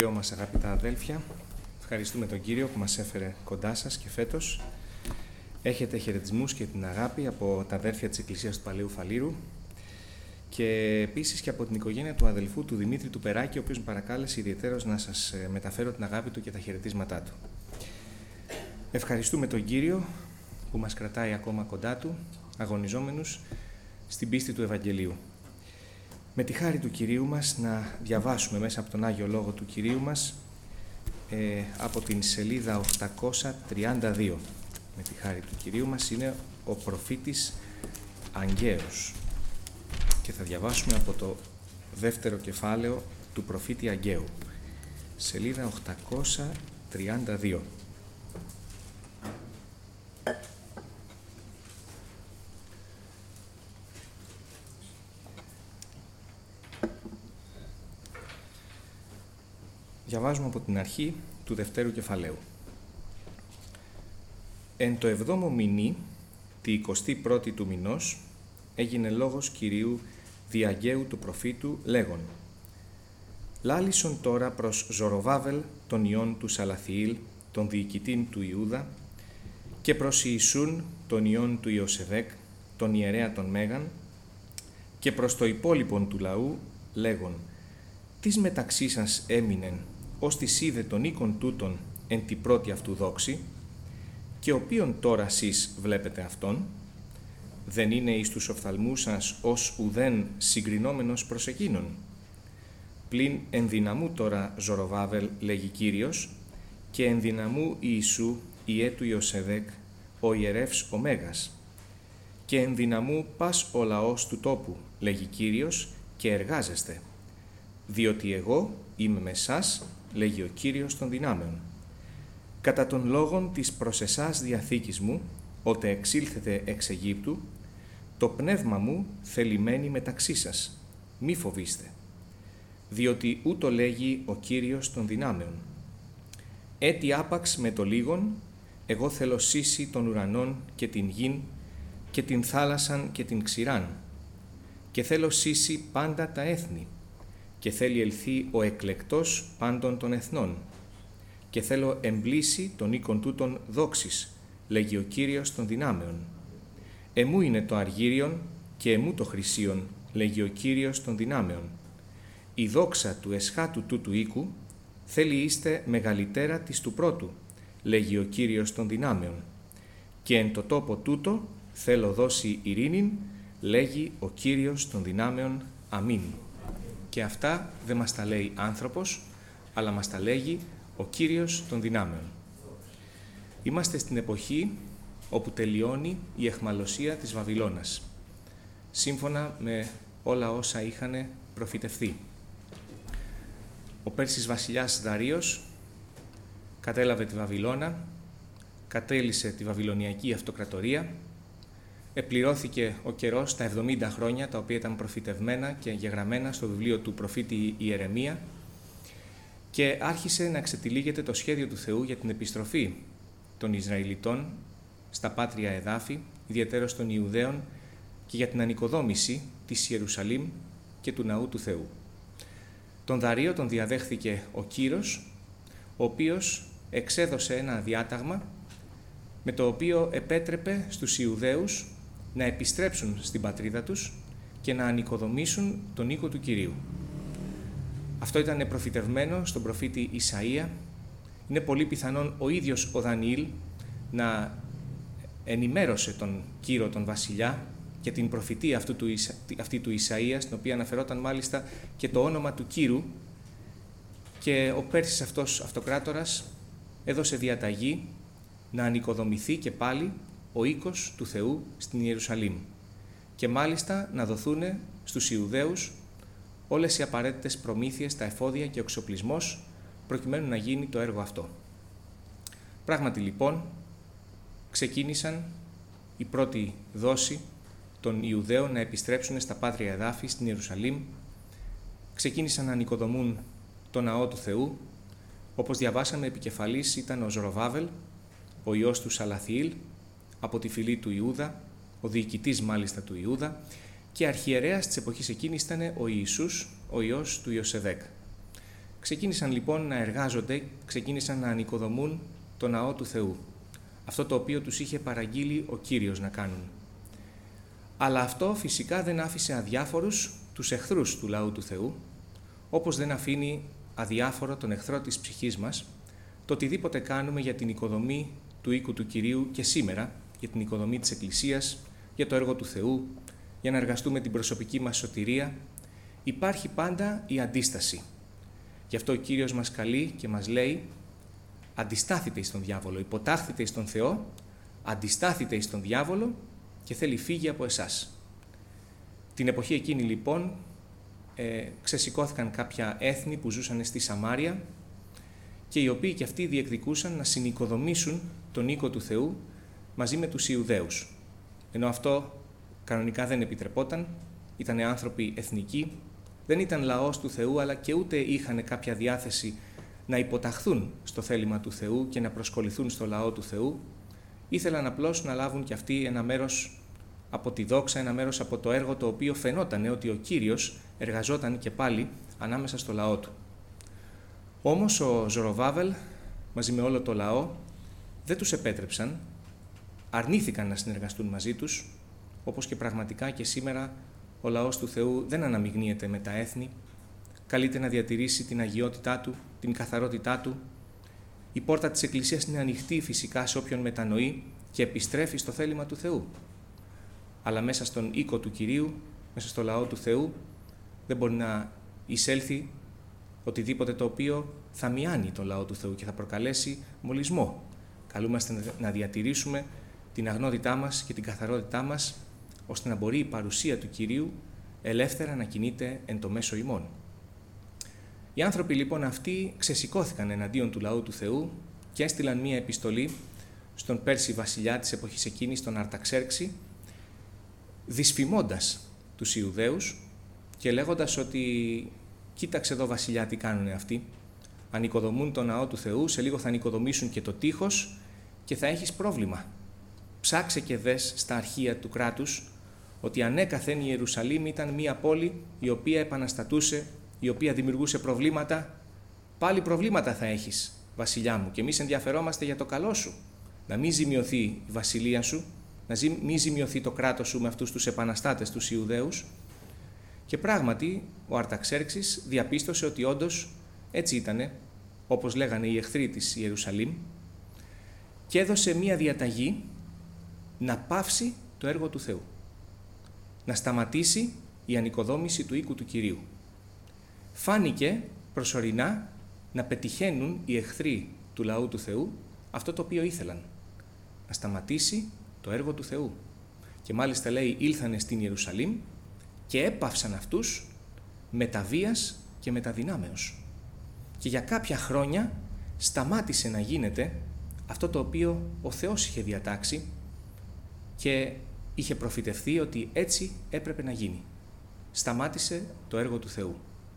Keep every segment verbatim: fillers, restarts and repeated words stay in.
μας, αγαπητά αδέλφια, ευχαριστούμε τον Κύριο που μας έφερε κοντά σας και φέτος έχετε χαιρετισμούς και την αγάπη από τα αδέλφια της Εκκλησίας του Παλαιού Φαλήρου και επίσης και από την οικογένεια του αδελφού του Δημήτρη του Περάκη, ο οποίος με παρακάλεσε ιδιαιτέρως να σας μεταφέρω την αγάπη του και τα χαιρετίσματά του. Ευχαριστούμε τον Κύριο που μας κρατάει ακόμα κοντά του, αγωνιζόμενους στην πίστη του Ευαγγελίου. Με τη χάρη του Κυρίου μας να διαβάσουμε μέσα από τον Άγιο Λόγο του Κυρίου μας ε, από την σελίδα οκτακόσια τριάντα δύο. Με τη χάρη του Κυρίου μας είναι ο προφήτης Αγγαίος και θα διαβάσουμε από το δεύτερο κεφάλαιο του προφήτη Αγγαίου. Σελίδα οκτακόσια τριάντα δύο. Διαβάζουμε από την αρχή του δευτέρου κεφαλαίου. Εν το εβδόμο μηνύ, τη εικοστή πρώτη του μηνός, έγινε λόγος Κυρίου δι' Αγγαίου του προφήτου, λέγον: Λάλησον τώρα προς Ζωροβάβελ, τον ιόν του Σαλαθιήλ, τον διοικητήν του Ιούδα, και προς Ιησούν, τον ιόν του Ιωσεδέκ, τον ιερέα των Μέγαν, και προς το υπόλοιπον του λαού, λέγον: Τις μεταξύ σας έμεινεν, ως της είδε των οίκων τούτων εν τη πρώτη αυτού δόξη, και οποίον τώρα σεις βλέπετε αυτόν, δεν είναι εις τους οφθαλμούς σας ως ουδέν συγκρινόμενος προς εκείνον. Πλην ενδυναμού τώρα Ζωροβάβελ, λέγει Κύριος, και ενδυναμού Ιησού, ιέ του Ιωσεδέκ, ο ιερεύς ο Μέγας, και ενδυναμού πας ο λαός του τόπου, λέγει Κύριος, και εργάζεστε, διότι εγώ είμαι με σας, λέγει ο Κύριος των δυνάμεων. Κατά των λόγων της προς εσάς διαθήκης μου, ότε εξήλθετε εξ Αιγύπτου, το πνεύμα μου θελημένη μεταξύ σας, μη φοβήστε, διότι ούτω λέγει ο Κύριος των δυνάμεων. Έτι άπαξ με το λίγον, εγώ θέλω σύσει των ουρανών και την γην και την θάλασσαν και την ξηράν, και θέλω σύσει πάντα τα έθνη, και θέλει ελθεί ο εκλεκτός πάντων των εθνών, και θέλω εμπλήσει των οίκων τούτων δόξης, λέγει ο Κύριος των δυνάμεων. Εμού είναι το αργύριον και εμού το χρυσίον, λέγει ο Κύριος των δυνάμεων. Η δόξα του εσχάτου τούτου οίκου θέλει είστε μεγαλύτερα της του πρώτου, λέγει ο Κύριος των δυνάμεων. Και εν το τόπο τούτο θέλω δώσει ειρήνην, λέγει ο Κύριος των δυνάμεων. Αμήν. Και αυτά δεν μας τα λέει άνθρωπος, αλλά μας τα λέγει ο Κύριος των δυνάμεων. Είμαστε στην εποχή όπου τελειώνει η αιχμαλωσία της Βαβυλώνας, σύμφωνα με όλα όσα είχαν προφητευθεί. Ο Πέρσης βασιλιάς Δαρίος κατέλαβε τη Βαβυλώνα, κατέλυσε τη Βαβυλωνιακή Αυτοκρατορία, επληρώθηκε ο καιρός, τα εβδομήντα χρόνια, τα οποία ήταν προφητευμένα και γεγραμμένα στο βιβλίο του προφήτη Ιερεμία, και άρχισε να ξετυλίγεται το σχέδιο του Θεού για την επιστροφή των Ισραηλιτών στα πάτρια εδάφη, ιδιαίτερα των Ιουδαίων, και για την ανοικοδόμηση της Ιερουσαλήμ και του Ναού του Θεού. Τον Δαρείο τον διαδέχθηκε ο Κύρος, ο οποίος εξέδωσε ένα διάταγμα με το οποίο επέτρεπε στους Ιουδαίους να επιστρέψουν στην πατρίδα τους και να ανοικοδομήσουν τον οίκο του Κυρίου. Αυτό ήταν προφητευμένο στον προφήτη Ισαΐα. Είναι πολύ πιθανόν ο ίδιος ο Δανιήλ να ενημέρωσε τον Κύρο τον βασιλιά για την προφητεία αυτού του, αυτή του Ισαΐα, στην οποία αναφερόταν μάλιστα και το όνομα του Κύρου, και ο Πέρσης αυτός αυτοκράτορας έδωσε διαταγή να ανοικοδομηθεί και πάλι ο οίκος του Θεού στην Ιερουσαλήμ και μάλιστα να δοθούν στους Ιουδαίους όλες οι απαραίτητες προμήθειες, τα εφόδια και ο εξοπλισμός προκειμένου να γίνει το έργο αυτό. Πράγματι λοιπόν ξεκίνησαν η πρώτη δόση των Ιουδαίων να επιστρέψουν στα πάτρια εδάφη στην Ιερουσαλήμ, ξεκίνησαν να ανοικοδομούν το Ναό του Θεού. Όπως διαβάσαμε, επικεφαλής ήταν ο Ζωροβάβελ, ο ιός του Σαλαθιήλ, από τη φυλή του Ιούδα, ο διοικητής μάλιστα του Ιούδα, και αρχιερέας της εποχής εκείνης ήταν ο Ιησούς, ο ιός του Ιωσεδέκ. Ξεκίνησαν λοιπόν να εργάζονται, ξεκίνησαν να ανοικοδομούν το ναό του Θεού. Αυτό το οποίο τους είχε παραγγείλει ο Κύριος να κάνουν. Αλλά αυτό φυσικά δεν άφησε αδιάφορους τους εχθρούς του λαού του Θεού, όπως δεν αφήνει αδιάφορο τον εχθρό της ψυχής μας, το οτιδήποτε κάνουμε για την οικοδομή του οίκου του Κυρίου και σήμερα, για την οικοδομή της Εκκλησίας, για το έργο του Θεού, για να εργαστούμε την προσωπική μας σωτηρία, υπάρχει πάντα η αντίσταση. Γι' αυτό ο Κύριος μας καλεί και μας λέει: αντιστάθητε εις τον διάβολο, υποτάχθητε εις τον Θεό, αντιστάθητε εις τον διάβολο και θέλει φύγει από εσάς. Την εποχή εκείνη λοιπόν ε, ξεσηκώθηκαν κάποια έθνη που ζούσαν στη Σαμάρια και οι οποίοι και αυτοί διεκδικούσαν να συνοικοδομήσουν τον οίκο του Θεού μαζί με τους Ιουδαίους. Ενώ αυτό κανονικά δεν επιτρεπόταν, ήταν άνθρωποι εθνικοί, δεν ήταν λαός του Θεού, αλλά και ούτε είχαν κάποια διάθεση να υποταχθούν στο θέλημα του Θεού και να προσκοληθούν στο λαό του Θεού. Ήθελαν απλώς να λάβουν κι αυτοί ένα μέρος από τη δόξα, ένα μέρος από το έργο το οποίο φαινόταν ότι ο Κύριος εργαζόταν και πάλι ανάμεσα στο λαό του. Όμως ο Ζοροβάβελ μαζί με όλο το λαό δεν τους επέτρεψαν, αρνήθηκαν να συνεργαστούν μαζί τους, όπως και πραγματικά και σήμερα ο λαός του Θεού δεν αναμειγνύεται με τα έθνη, καλείται να διατηρήσει την αγιότητά του, την καθαρότητά του. Η πόρτα της Εκκλησίας είναι ανοιχτή φυσικά σε όποιον μετανοεί και επιστρέφει στο θέλημα του Θεού. Αλλά μέσα στον οίκο του Κυρίου, μέσα στο λαό του Θεού, δεν μπορεί να εισέλθει οτιδήποτε το οποίο θα μιάνει τον λαό του Θεού και θα προκαλέσει μολυσμό. Καλούμαστε να διατηρήσουμε την αγνότητά μας και την καθαρότητά μας, ώστε να μπορεί η παρουσία του Κυρίου ελεύθερα να κινείται εν το μέσο ημών. Οι άνθρωποι λοιπόν αυτοί ξεσηκώθηκαν εναντίον του λαού του Θεού και έστειλαν μία επιστολή στον Πέρση βασιλιά της εποχής εκείνης, τον Αρταξέρξη, δυσφημώντας τους Ιουδαίους και λέγοντας ότι «κοίταξε εδώ βασιλιά τι κάνουν αυτοί, ανοικοδομούν τον ναό του Θεού, σε λίγο θα ανοικοδομήσουν και το τείχος και θα έχεις πρόβλημα. Ψάξε και δες στα αρχεία του κράτους ότι ανέκαθεν η Ιερουσαλήμ ήταν μία πόλη η οποία επαναστατούσε, η οποία δημιουργούσε προβλήματα. Πάλι προβλήματα θα έχεις, βασιλιά μου, και εμείς ενδιαφερόμαστε για το καλό σου. Να μην ζημιωθεί η βασιλεία σου, να μην ζημιωθεί το κράτος σου με αυτούς τους επαναστάτες, τους Ιουδαίους». Και πράγματι ο Αρταξέρξης διαπίστωσε ότι όντως έτσι ήτανε, όπως λέγανε οι εχθροί της Ιερουσαλήμ, και έδωσε μία διαταγή να πάυσει το έργο του Θεού, να σταματήσει η ανοικοδόμηση του οίκου του Κυρίου. Φάνηκε προσωρινά να πετυχαίνουν οι εχθροί του λαού του Θεού αυτό το οποίο ήθελαν, να σταματήσει το έργο του Θεού. Και μάλιστα λέει ήλθανε στην Ιερουσαλήμ και έπαυσαν αυτούς με τα βίας και με τα δυνάμεως. Και για κάποια χρόνια σταμάτησε να γίνεται αυτό το οποίο ο Θεός είχε διατάξει και είχε προφητευθεί ότι έτσι έπρεπε να γίνει. Σταμάτησε το έργο του Θεού.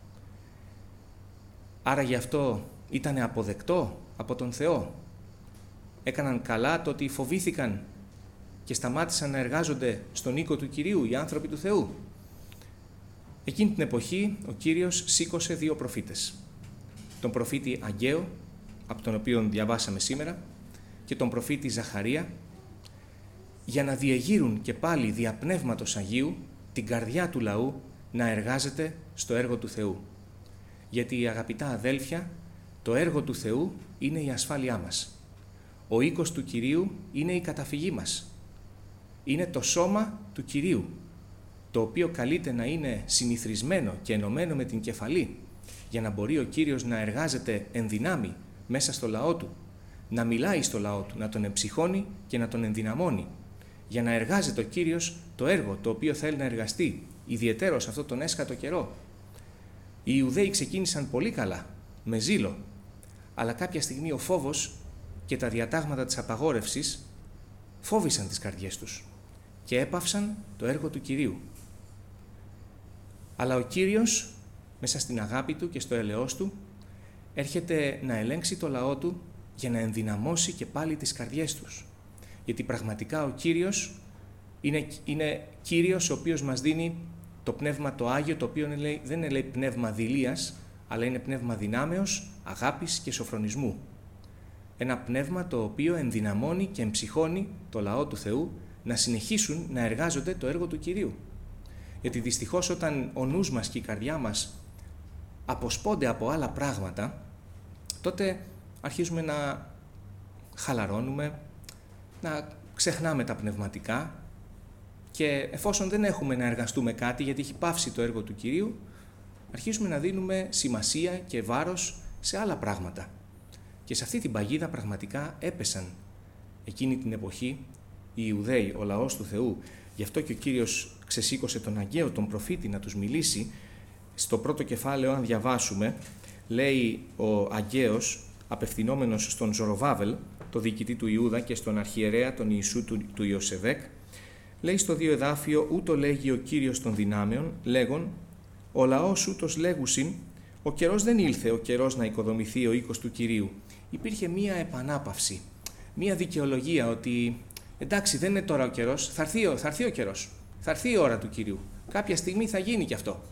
Άρα γι' αυτό ήταν αποδεκτό από τον Θεό. Έκαναν καλά το ότι φοβήθηκαν και σταμάτησαν να εργάζονται στον οίκο του Κυρίου οι άνθρωποι του Θεού. Εκείνη την εποχή ο Κύριος σήκωσε δύο προφήτες. Τον προφήτη Αγκαίο, από τον οποίο διαβάσαμε σήμερα, και τον προφήτη Ζαχαρία, για να διεγείρουν και πάλι δια Πνεύματος Αγίου την καρδιά του λαού να εργάζεται στο έργο του Θεού. Γιατί, αγαπητά αδέλφια, το έργο του Θεού είναι η ασφάλειά μας. Ο οίκος του Κυρίου είναι η καταφυγή μας. Είναι το σώμα του Κυρίου, το οποίο καλείται να είναι συνηθρισμένο και ενωμένο με την κεφαλή, για να μπορεί ο Κύριος να εργάζεται εν δυνάμει μέσα στο λαό του, να μιλάει στο λαό του, να τον εμψυχώνει και να τον ενδυναμώνει, για να εργάζεται ο Κύριος το έργο το οποίο θέλει να εργαστεί, ιδιαιτέρως αυτό τον έσχατο καιρό. Οι Ιουδαίοι ξεκίνησαν πολύ καλά, με ζήλο, αλλά κάποια στιγμή ο φόβος και τα διατάγματα της απαγόρευσης φόβησαν τις καρδιές τους και έπαυσαν το έργο του Κυρίου. Αλλά ο Κύριος, μέσα στην αγάπη Του και στο ελεός Του, έρχεται να ελέγξει το λαό Του για να ενδυναμώσει και πάλι τις καρδιές τους. Γιατί πραγματικά ο Κύριος είναι, είναι Κύριος ο οποίος μας δίνει το Πνεύμα το Άγιο, το οποίο είναι, δεν είναι λέει, πνεύμα δειλίας, αλλά είναι πνεύμα δυνάμεως, αγάπης και σοφρονισμού. Ένα πνεύμα το οποίο ενδυναμώνει και εμψυχώνει το λαό του Θεού να συνεχίσουν να εργάζονται το έργο του Κυρίου. Γιατί δυστυχώς όταν ο νους μας και η καρδιά μας αποσπώνται από άλλα πράγματα, τότε αρχίζουμε να χαλαρώνουμε, να ξεχνάμε τα πνευματικά και εφόσον δεν έχουμε να εργαστούμε κάτι γιατί έχει πάυσει το έργο του Κυρίου, αρχίζουμε να δίνουμε σημασία και βάρος σε άλλα πράγματα. Και σε αυτή την παγίδα πραγματικά έπεσαν εκείνη την εποχή οι Ιουδαίοι, ο λαός του Θεού. Γι' αυτό και ο Κύριος ξεσήκωσε τον Αγγαίο, τον προφήτη, να τους μιλήσει. Στο πρώτο κεφάλαιο, αν διαβάσουμε, λέει ο Αγγαίος, απευθυνόμενος στον Ζοροβάβελ, το διοικητή του Ιούδα, και στον αρχιερέα τον Ιησού του, του Ιωσεβέκ, λέει στο δύο εδάφιο, ούτω λέγει ο Κύριος των δυνάμεων, λέγον, ο λαός ούτως λέγουσιν, ο καιρός δεν ήλθε, ο καιρός να οικοδομηθεί ο οίκος του Κυρίου. Υπήρχε μία επανάπαυση, μία δικαιολογία ότι εντάξει, δεν είναι τώρα ο καιρός, θα έρθει, θα έρθει ο καιρός, θα έρθει η ώρα του Κυρίου. Κάποια στιγμή θα γίνει και αυτό.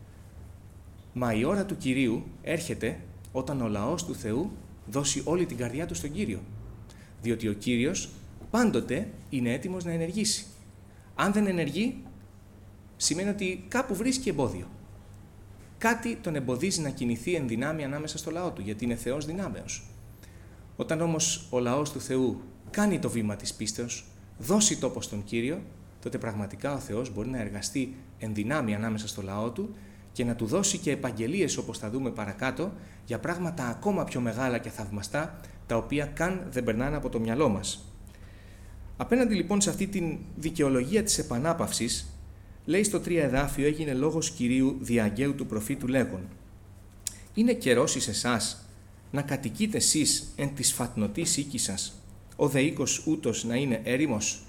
Μα η ώρα του Κυρίου έρχεται όταν ο λαός του Θεού δώσει όλη την καρδιά του στον Κύριο. Διότι ο Κύριος πάντοτε είναι έτοιμος να ενεργήσει. Αν δεν ενεργεί, σημαίνει ότι κάπου βρίσκει εμπόδιο. Κάτι τον εμποδίζει να κινηθεί εν δυνάμει ανάμεσα στο λαό του, γιατί είναι Θεός δυνάμεως. Όταν όμως ο λαός του Θεού κάνει το βήμα της πίστεως, δώσει τόπο στον Κύριο, τότε πραγματικά ο Θεός μπορεί να εργαστεί εν δυνάμει ανάμεσα στο λαό του και να του δώσει και επαγγελίες, όπως θα δούμε παρακάτω, για πράγματα ακόμα πιο μεγάλα και θαυμαστά, τα οποία καν δεν περνάνε από το μυαλό μας. Απέναντι λοιπόν σε αυτή την δικαιολογία της επανάπαυσης, λέει στο τρία εδάφιο, έγινε λόγος Κυρίου δι' Αγγαίου του προφήτου λέγον, είναι καιρός εις εσάς να κατοικείτε εσείς εν της φατνωτής οίκη σας, ο δε οίκος ούτως να είναι έρημος.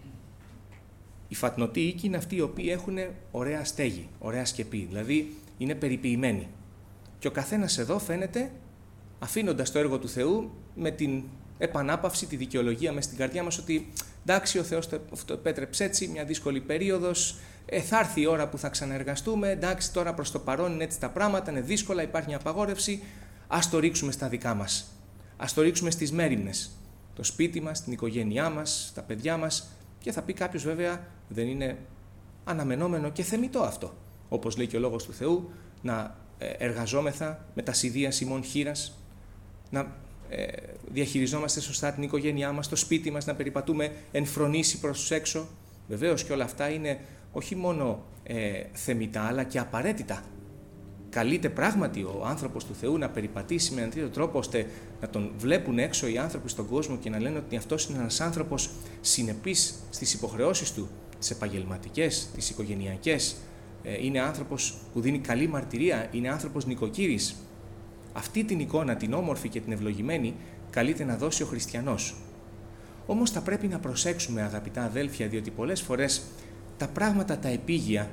Οι φατνωτοί οίκοι είναι αυτοί οι οποίοι έχουν ωραία στέγη, ωραία σκεπή, δηλαδή είναι περιποιημένοι. Και ο καθένας εδώ φαίνεται, αφήνοντας το έργο του Θεού, με την επανάπαυση, τη δικαιολογία μες στην καρδιά μας, ότι εντάξει, ο Θεός το επέτρεψε έτσι, μια δύσκολη περίοδος, ε, θα έρθει η ώρα που θα ξαναεργαστούμε, εντάξει, τώρα προς το παρόν είναι έτσι τα πράγματα, είναι δύσκολα, υπάρχει μια απαγόρευση, ας το ρίξουμε στα δικά μας, ας το ρίξουμε στις μέριμνες, το σπίτι μας, την οικογένειά μας, τα παιδιά μας. Και θα πει κάποιος, βέβαια, δεν είναι αναμενόμενο και θεμιτό αυτό. Όπως λέει και ο Λόγος του Θεού, να εργαζόμεθα με τα σιδεία ημών χήρας, να ε, διαχειριζόμαστε σωστά την οικογένειά μας, το σπίτι μας, να περιπατούμε εν φρονήσει προς τους έξω. Βεβαίως και όλα αυτά είναι όχι μόνο ε, θεμιτά, αλλά και απαραίτητα. Καλείται πράγματι ο άνθρωπος του Θεού να περιπατήσει με έναν τέτοιο τρόπο, ώστε να τον βλέπουν έξω οι άνθρωποι στον κόσμο και να λένε ότι αυτός είναι ένας άνθρωπος συνεπής στις υποχρεώσεις του, τις επαγγελματικές, τις οικογενειακές. Είναι άνθρωπος που δίνει καλή μαρτυρία, είναι άνθρωπος νοικοκύρης. Αυτή την εικόνα, την όμορφη και την ευλογημένη, καλείται να δώσει ο χριστιανός. Όμως θα πρέπει να προσέξουμε, αγαπητά αδέλφια, διότι πολλές φορές τα πράγματα τα επίγεια,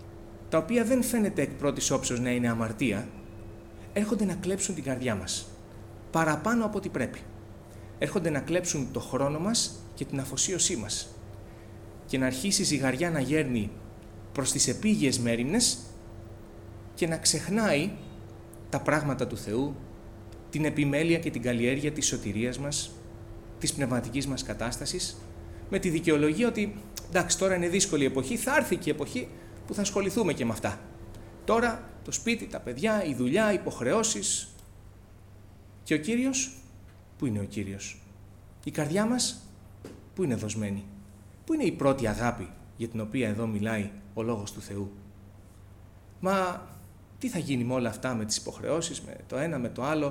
τα οποία δεν φαίνεται εκ πρώτης όψεως να είναι αμαρτία, έρχονται να κλέψουν την καρδιά μας, παραπάνω από ό,τι πρέπει. Έρχονται να κλέψουν το χρόνο μας και την αφοσίωσή μας και να αρχίσει η ζυγαριά να γέρνει προς τις επίγειες μέριμνες και να ξεχνάει τα πράγματα του Θεού, την επιμέλεια και την καλλιέργεια της σωτηρίας μας, της πνευματικής μας κατάστασης, με τη δικαιολογία ότι εντάξει, τώρα είναι δύσκολη εποχή, θα έρθει και η εποχή που θα ασχοληθούμε και με αυτά. Τώρα το σπίτι, τα παιδιά, η δουλειά, οι υποχρεώσεις. Και ο Κύριος, πού είναι ο Κύριος? Η καρδιά μας, πού είναι δοσμένη? Πού είναι η πρώτη αγάπη για την οποία εδώ μιλάει ο Λόγος του Θεού? Μα τι θα γίνει με όλα αυτά, με τις υποχρεώσεις, με το ένα, με το άλλο?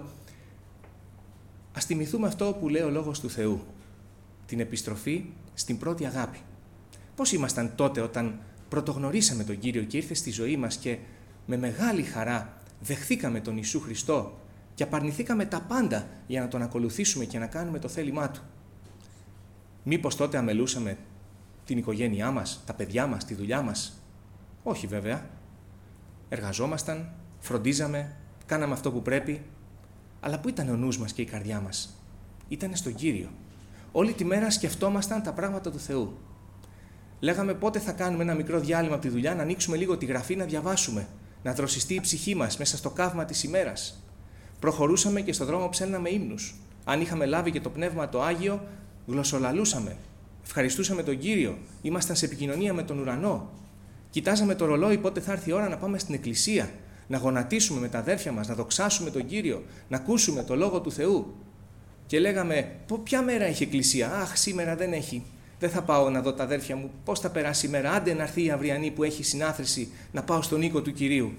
Ας θυμηθούμε αυτό που λέει ο Λόγος του Θεού, την επιστροφή στην πρώτη αγάπη. Πώς ήμασταν τότε όταν πρωτογνωρίσαμε τον Κύριο και ήρθε στη ζωή μας και με μεγάλη χαρά δεχθήκαμε τον Ιησού Χριστό και απαρνηθήκαμε τα πάντα για να τον ακολουθήσουμε και να κάνουμε το θέλημά Του? Μήπως τότε αμελούσαμε την οικογένειά μας, τα παιδιά μας, τη δουλειά μας? Όχι βέβαια. Εργαζόμασταν, φροντίζαμε, κάναμε αυτό που πρέπει. Αλλά πού ήταν ο νους μας και η καρδιά μας? Ήτανε στον Κύριο. Όλη τη μέρα σκεφτόμασταν τα πράγματα του Θεού. Λέγαμε πότε θα κάνουμε ένα μικρό διάλειμμα από τη δουλειά, να ανοίξουμε λίγο τη γραφή, να διαβάσουμε. να δροσιστεί η ψυχή μας μέσα στο καύμα της ημέρας. Προχωρούσαμε και στο δρόμο ψέλναμε ύμνους. Αν είχαμε λάβει και το Πνεύμα το Άγιο, γλωσσολαλούσαμε. Ευχαριστούσαμε τον Κύριο. Ήμασταν σε επικοινωνία με τον ουρανό. Κοιτάζαμε το ρολόι πότε θα έρθει η ώρα να πάμε στην εκκλησία, να γονατίσουμε με τα αδέρφια μας, να δοξάσουμε τον Κύριο, να ακούσουμε το Λόγο του Θεού. Και λέγαμε, ποια μέρα έχει εκκλησία? Αχ, σήμερα δεν έχει. Δεν θα πάω να δω τα αδέρφια μου. Πώς θα περάσει η μέρα? Άντε να έρθει η αυριανή που έχει συνάθρηση, να πάω στον οίκο του Κυρίου.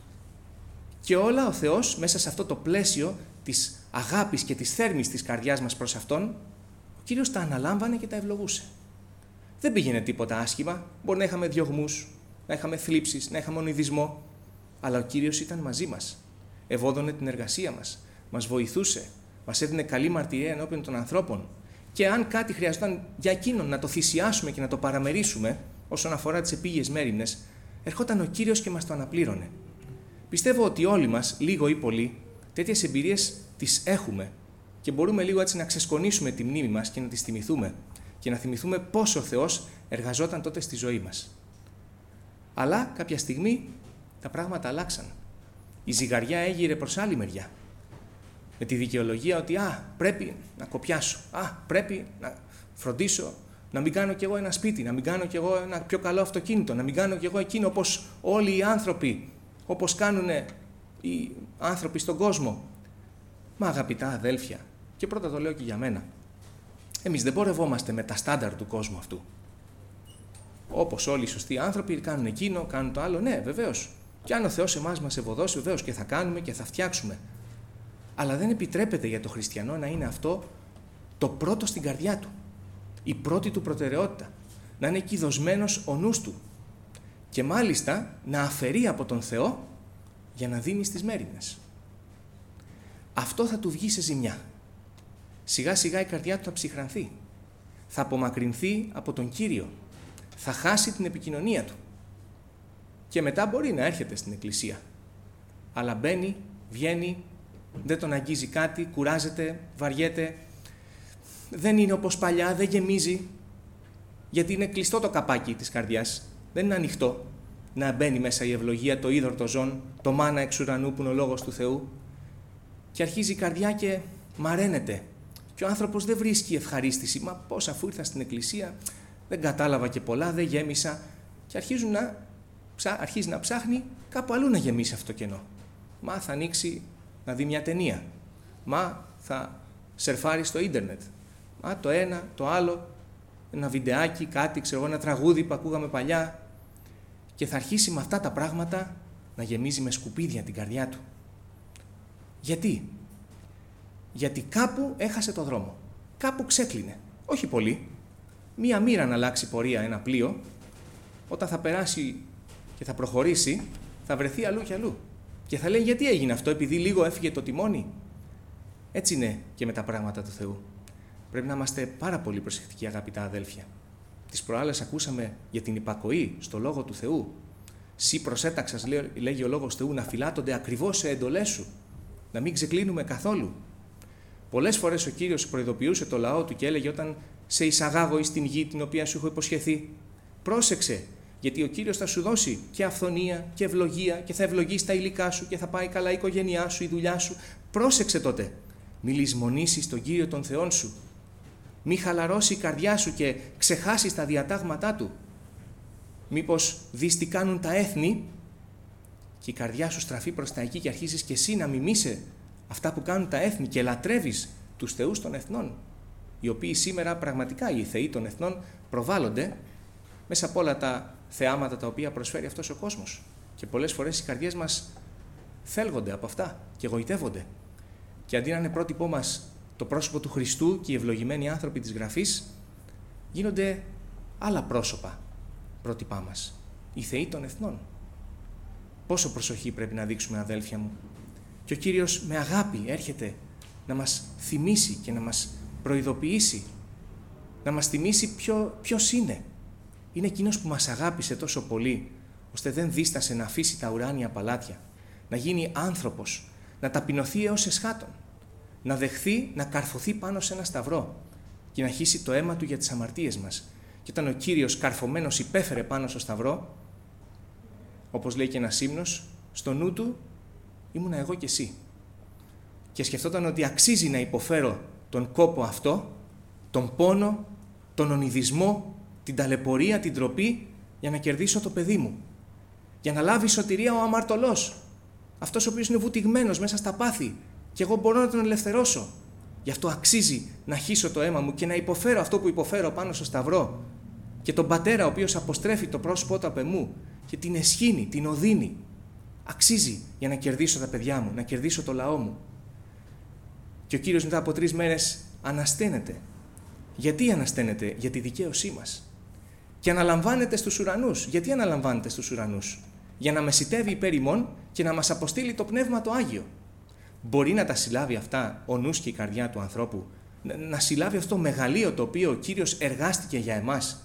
Και όλα ο Θεός μέσα σε αυτό το πλαίσιο της αγάπης και της θέρμης της καρδιάς μας προς Αυτόν, ο Κύριος τα αναλάμβανε και τα ευλογούσε. Δεν πήγαινε τίποτα άσχημα. Μπορεί να είχαμε διωγμούς, να είχαμε θλίψεις, να είχαμε ονειδισμό. Αλλά ο Κύριος ήταν μαζί μας. Ευώδωνε την εργασία μας. Μας βοηθούσε. Μας έδινε καλή μαρτυρία ενώπιον των ανθρώπων. Και αν κάτι χρειαζόταν για εκείνον να το θυσιάσουμε και να το παραμερίσουμε, όσον αφορά τις επίγειες μέριμνες, ερχόταν ο Κύριος και μας το αναπλήρωνε. Πιστεύω ότι όλοι μας, λίγο ή πολύ, τέτοιες εμπειρίες τις έχουμε και μπορούμε λίγο έτσι να ξεσκονίσουμε τη μνήμη μας και να τις θυμηθούμε και να θυμηθούμε πόσο ο Θεός εργαζόταν τότε στη ζωή μας. Αλλά κάποια στιγμή τα πράγματα αλλάξαν. Η ζυγαριά έγειρε προς άλλη μεριά. Με τη δικαιολογία ότι «Α, πρέπει να κοπιάσω, α, πρέπει να φροντίσω, να μην κάνω κι εγώ ένα σπίτι, να μην κάνω κι εγώ ένα πιο καλό αυτοκίνητο, να μην κάνω κι εγώ εκείνο όπως όλοι οι άνθρωποι, όπως κάνουν οι άνθρωποι στον κόσμο». Μα αγαπητά αδέλφια, και πρώτα το λέω και για μένα, εμείς δεν πορευόμαστε με τα στάνταρ του κόσμου αυτού. Όπως όλοι οι σωστοί άνθρωποι κάνουν εκείνο, κάνουν το άλλο, ναι, βεβαίως. Και αν ο Θεός εμάς μας ευωδώσει, βεβαίως και θα κάνουμε και θα φτιάξουμε. Αλλά δεν επιτρέπεται για το χριστιανό να είναι αυτό το πρώτο στην καρδιά του. Η πρώτη του προτεραιότητα. Να είναι εκεί δοσμένος ο νους του. Και μάλιστα να αφαιρεί από τον Θεό για να δίνει στις μέριμνες. Αυτό θα του βγει σε ζημιά. Σιγά σιγά η καρδιά του θα ψυχρανθεί. Θα απομακρυνθεί από τον Κύριο. Θα χάσει την επικοινωνία του. Και μετά μπορεί να έρχεται στην εκκλησία. Αλλά μπαίνει, βγαίνει, δεν τον αγγίζει κάτι, κουράζεται, βαριέται. Δεν είναι όπως παλιά, δεν γεμίζει. Γιατί είναι κλειστό το καπάκι της καρδιάς. Δεν είναι ανοιχτό να μπαίνει μέσα η ευλογία, το είδωρ, το ζών, το μάνα εξ ουρανού που είναι ο Λόγος του Θεού. Και αρχίζει η καρδιά και μαραίνεται. Και ο άνθρωπος δεν βρίσκει ευχαρίστηση. Μα πώς, αφού ήρθα στην εκκλησία, δεν κατάλαβα και πολλά, δεν γέμισα. Και αρχίζουν να, αρχίζει να ψάχνει κάπου αλλού να γεμίσει αυτό το κενό. Μα θα ανοίξει να δει μια ταινία. Μα θα σερφάρει στο ίντερνετ. Μα το ένα, το άλλο, ένα βιντεάκι, κάτι, ξέρω εγώ, ένα τραγούδι που ακούγαμε παλιά. Και θα αρχίσει με αυτά τα πράγματα να γεμίζει με σκουπίδια την καρδιά του. Γιατί? Γιατί κάπου έχασε το δρόμο. Κάπου ξέκλεινε. Όχι πολύ. Μία μοίρα να αλλάξει πορεία ένα πλοίο, όταν θα περάσει και θα προχωρήσει, θα βρεθεί αλλού και αλλού. Και θα λέει γιατί έγινε αυτό, επειδή λίγο έφυγε το τιμόνι. Έτσι είναι και με τα πράγματα του Θεού. Πρέπει να είμαστε πάρα πολύ προσεκτικοί, αγαπητά αδέλφια. Τις προάλλες ακούσαμε για την υπακοή στο Λόγο του Θεού. Σύ προσέταξας, λέγει ο Λόγος του Θεού, να φυλάτονται ακριβώς σε εντολές σου. Να μην ξεκλίνουμε καθόλου. Πολλές φορές ο Κύριος προειδοποιούσε το λαό του και έλεγε όταν σε εισαγάγω εις την γη την οποία σου έχω υποσχεθεί, πρόσεξε, γιατί ο Κύριος θα σου δώσει και αυθονία και ευλογία και θα ευλογήσει τα υλικά σου και θα πάει καλά η οικογένειά σου, η δουλειά σου. Πρόσεξε τότε. Μη λησμονήσεις τον Κύριο των Θεών σου. Μη χαλαρώσει η καρδιά σου και ξεχάσεις τα διατάγματά του. Μήπως δεις τι κάνουν τα έθνη και η καρδιά σου στραφεί προς τα εκεί και αρχίζεις και εσύ να μιμείσαι αυτά που κάνουν τα έθνη και λατρεύεις τους θεούς των εθνών, οι οποίοι σήμερα πραγματικά οι θεοί των εθνών προβάλλονται μέσα από όλα τα θεάματα τα οποία προσφέρει αυτός ο κόσμος. Και πολλές φορές οι καρδιές μας θέλγονται από αυτά και γοητεύονται. Και αντί να είναι πρότυπό μας το πρόσωπο του Χριστού και οι ευλογημένοι άνθρωποι της Γραφής, γίνονται άλλα πρόσωπα πρότυπά μας, οι θεοί των εθνών. Πόσο προσοχή πρέπει να δείξουμε, αδέλφια μου. Και ο Κύριος με αγάπη έρχεται να μας θυμίσει και να μας προειδοποιήσει, να μας θυμίσει ποιο, ποιος είναι. Είναι εκείνος που μας αγάπησε τόσο πολύ, ώστε δεν δίστασε να αφήσει τα ουράνια παλάτια, να γίνει άνθρωπος, να ταπεινωθεί έως εσχάτων, να δεχθεί να καρφωθεί πάνω σε ένα σταυρό και να χύσει το αίμα του για τις αμαρτίες μας. Και όταν ο Κύριος καρφωμένος υπέφερε πάνω στο σταυρό, όπως λέει και ένας ύμνος, στο νου του ήμουνα εγώ και εσύ. Και σκεφτόταν ότι αξίζει να υποφέρω τον κόπο αυτό, τον πόνο, τον ονειδισμό, την ταλαιπωρία, την ντροπή, για να κερδίσω το παιδί μου. Για να λάβει σωτηρία ο αμαρτωλός. Αυτός ο οποίος είναι βουτυγμένος μέσα στα πάθη. Και εγώ μπορώ να τον ελευθερώσω. Γι' αυτό αξίζει να χύσω το αίμα μου και να υποφέρω αυτό που υποφέρω πάνω στο σταυρό. Και τον πατέρα ο οποίος αποστρέφει το πρόσωπό του απ' εμού και την εσχήνει, την οδύνει. Αξίζει για να κερδίσω τα παιδιά μου, να κερδίσω το λαό μου. Και ο Κύριος μετά από τρεις μέρες ανασταίνεται. Γιατί ανασταίνεται? Για τη δικαίωσή μας. Και αναλαμβάνεται στους ουρανούς. Γιατί αναλαμβάνεται στους ουρανούς? Για να μεσιτεύει υπέρ ημών και να μας αποστείλει το Πνεύμα το Άγιο. Μπορεί να τα συλλάβει αυτά ο νους και η καρδιά του ανθρώπου? Να συλλάβει αυτό το μεγαλείο το οποίο ο Κύριος εργάστηκε για εμάς?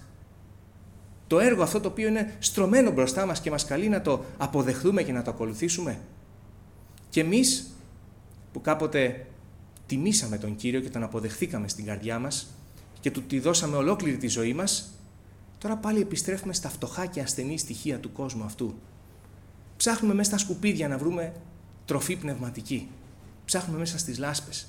Το έργο αυτό το οποίο είναι στρωμένο μπροστά μας και μας καλεί να το αποδεχθούμε και να το ακολουθήσουμε? Και εμείς που κάποτε τιμήσαμε τον Κύριο και τον αποδεχθήκαμε στην καρδιά μας και του τη δώσαμε ολόκληρη τη ζωή μας, τώρα πάλι επιστρέφουμε στα φτωχά και ασθενή στοιχεία του κόσμου αυτού. Ψάχνουμε μέσα στα σκουπίδια να βρούμε τροφή πνευματική. Ψάχνουμε μέσα στις λάσπες.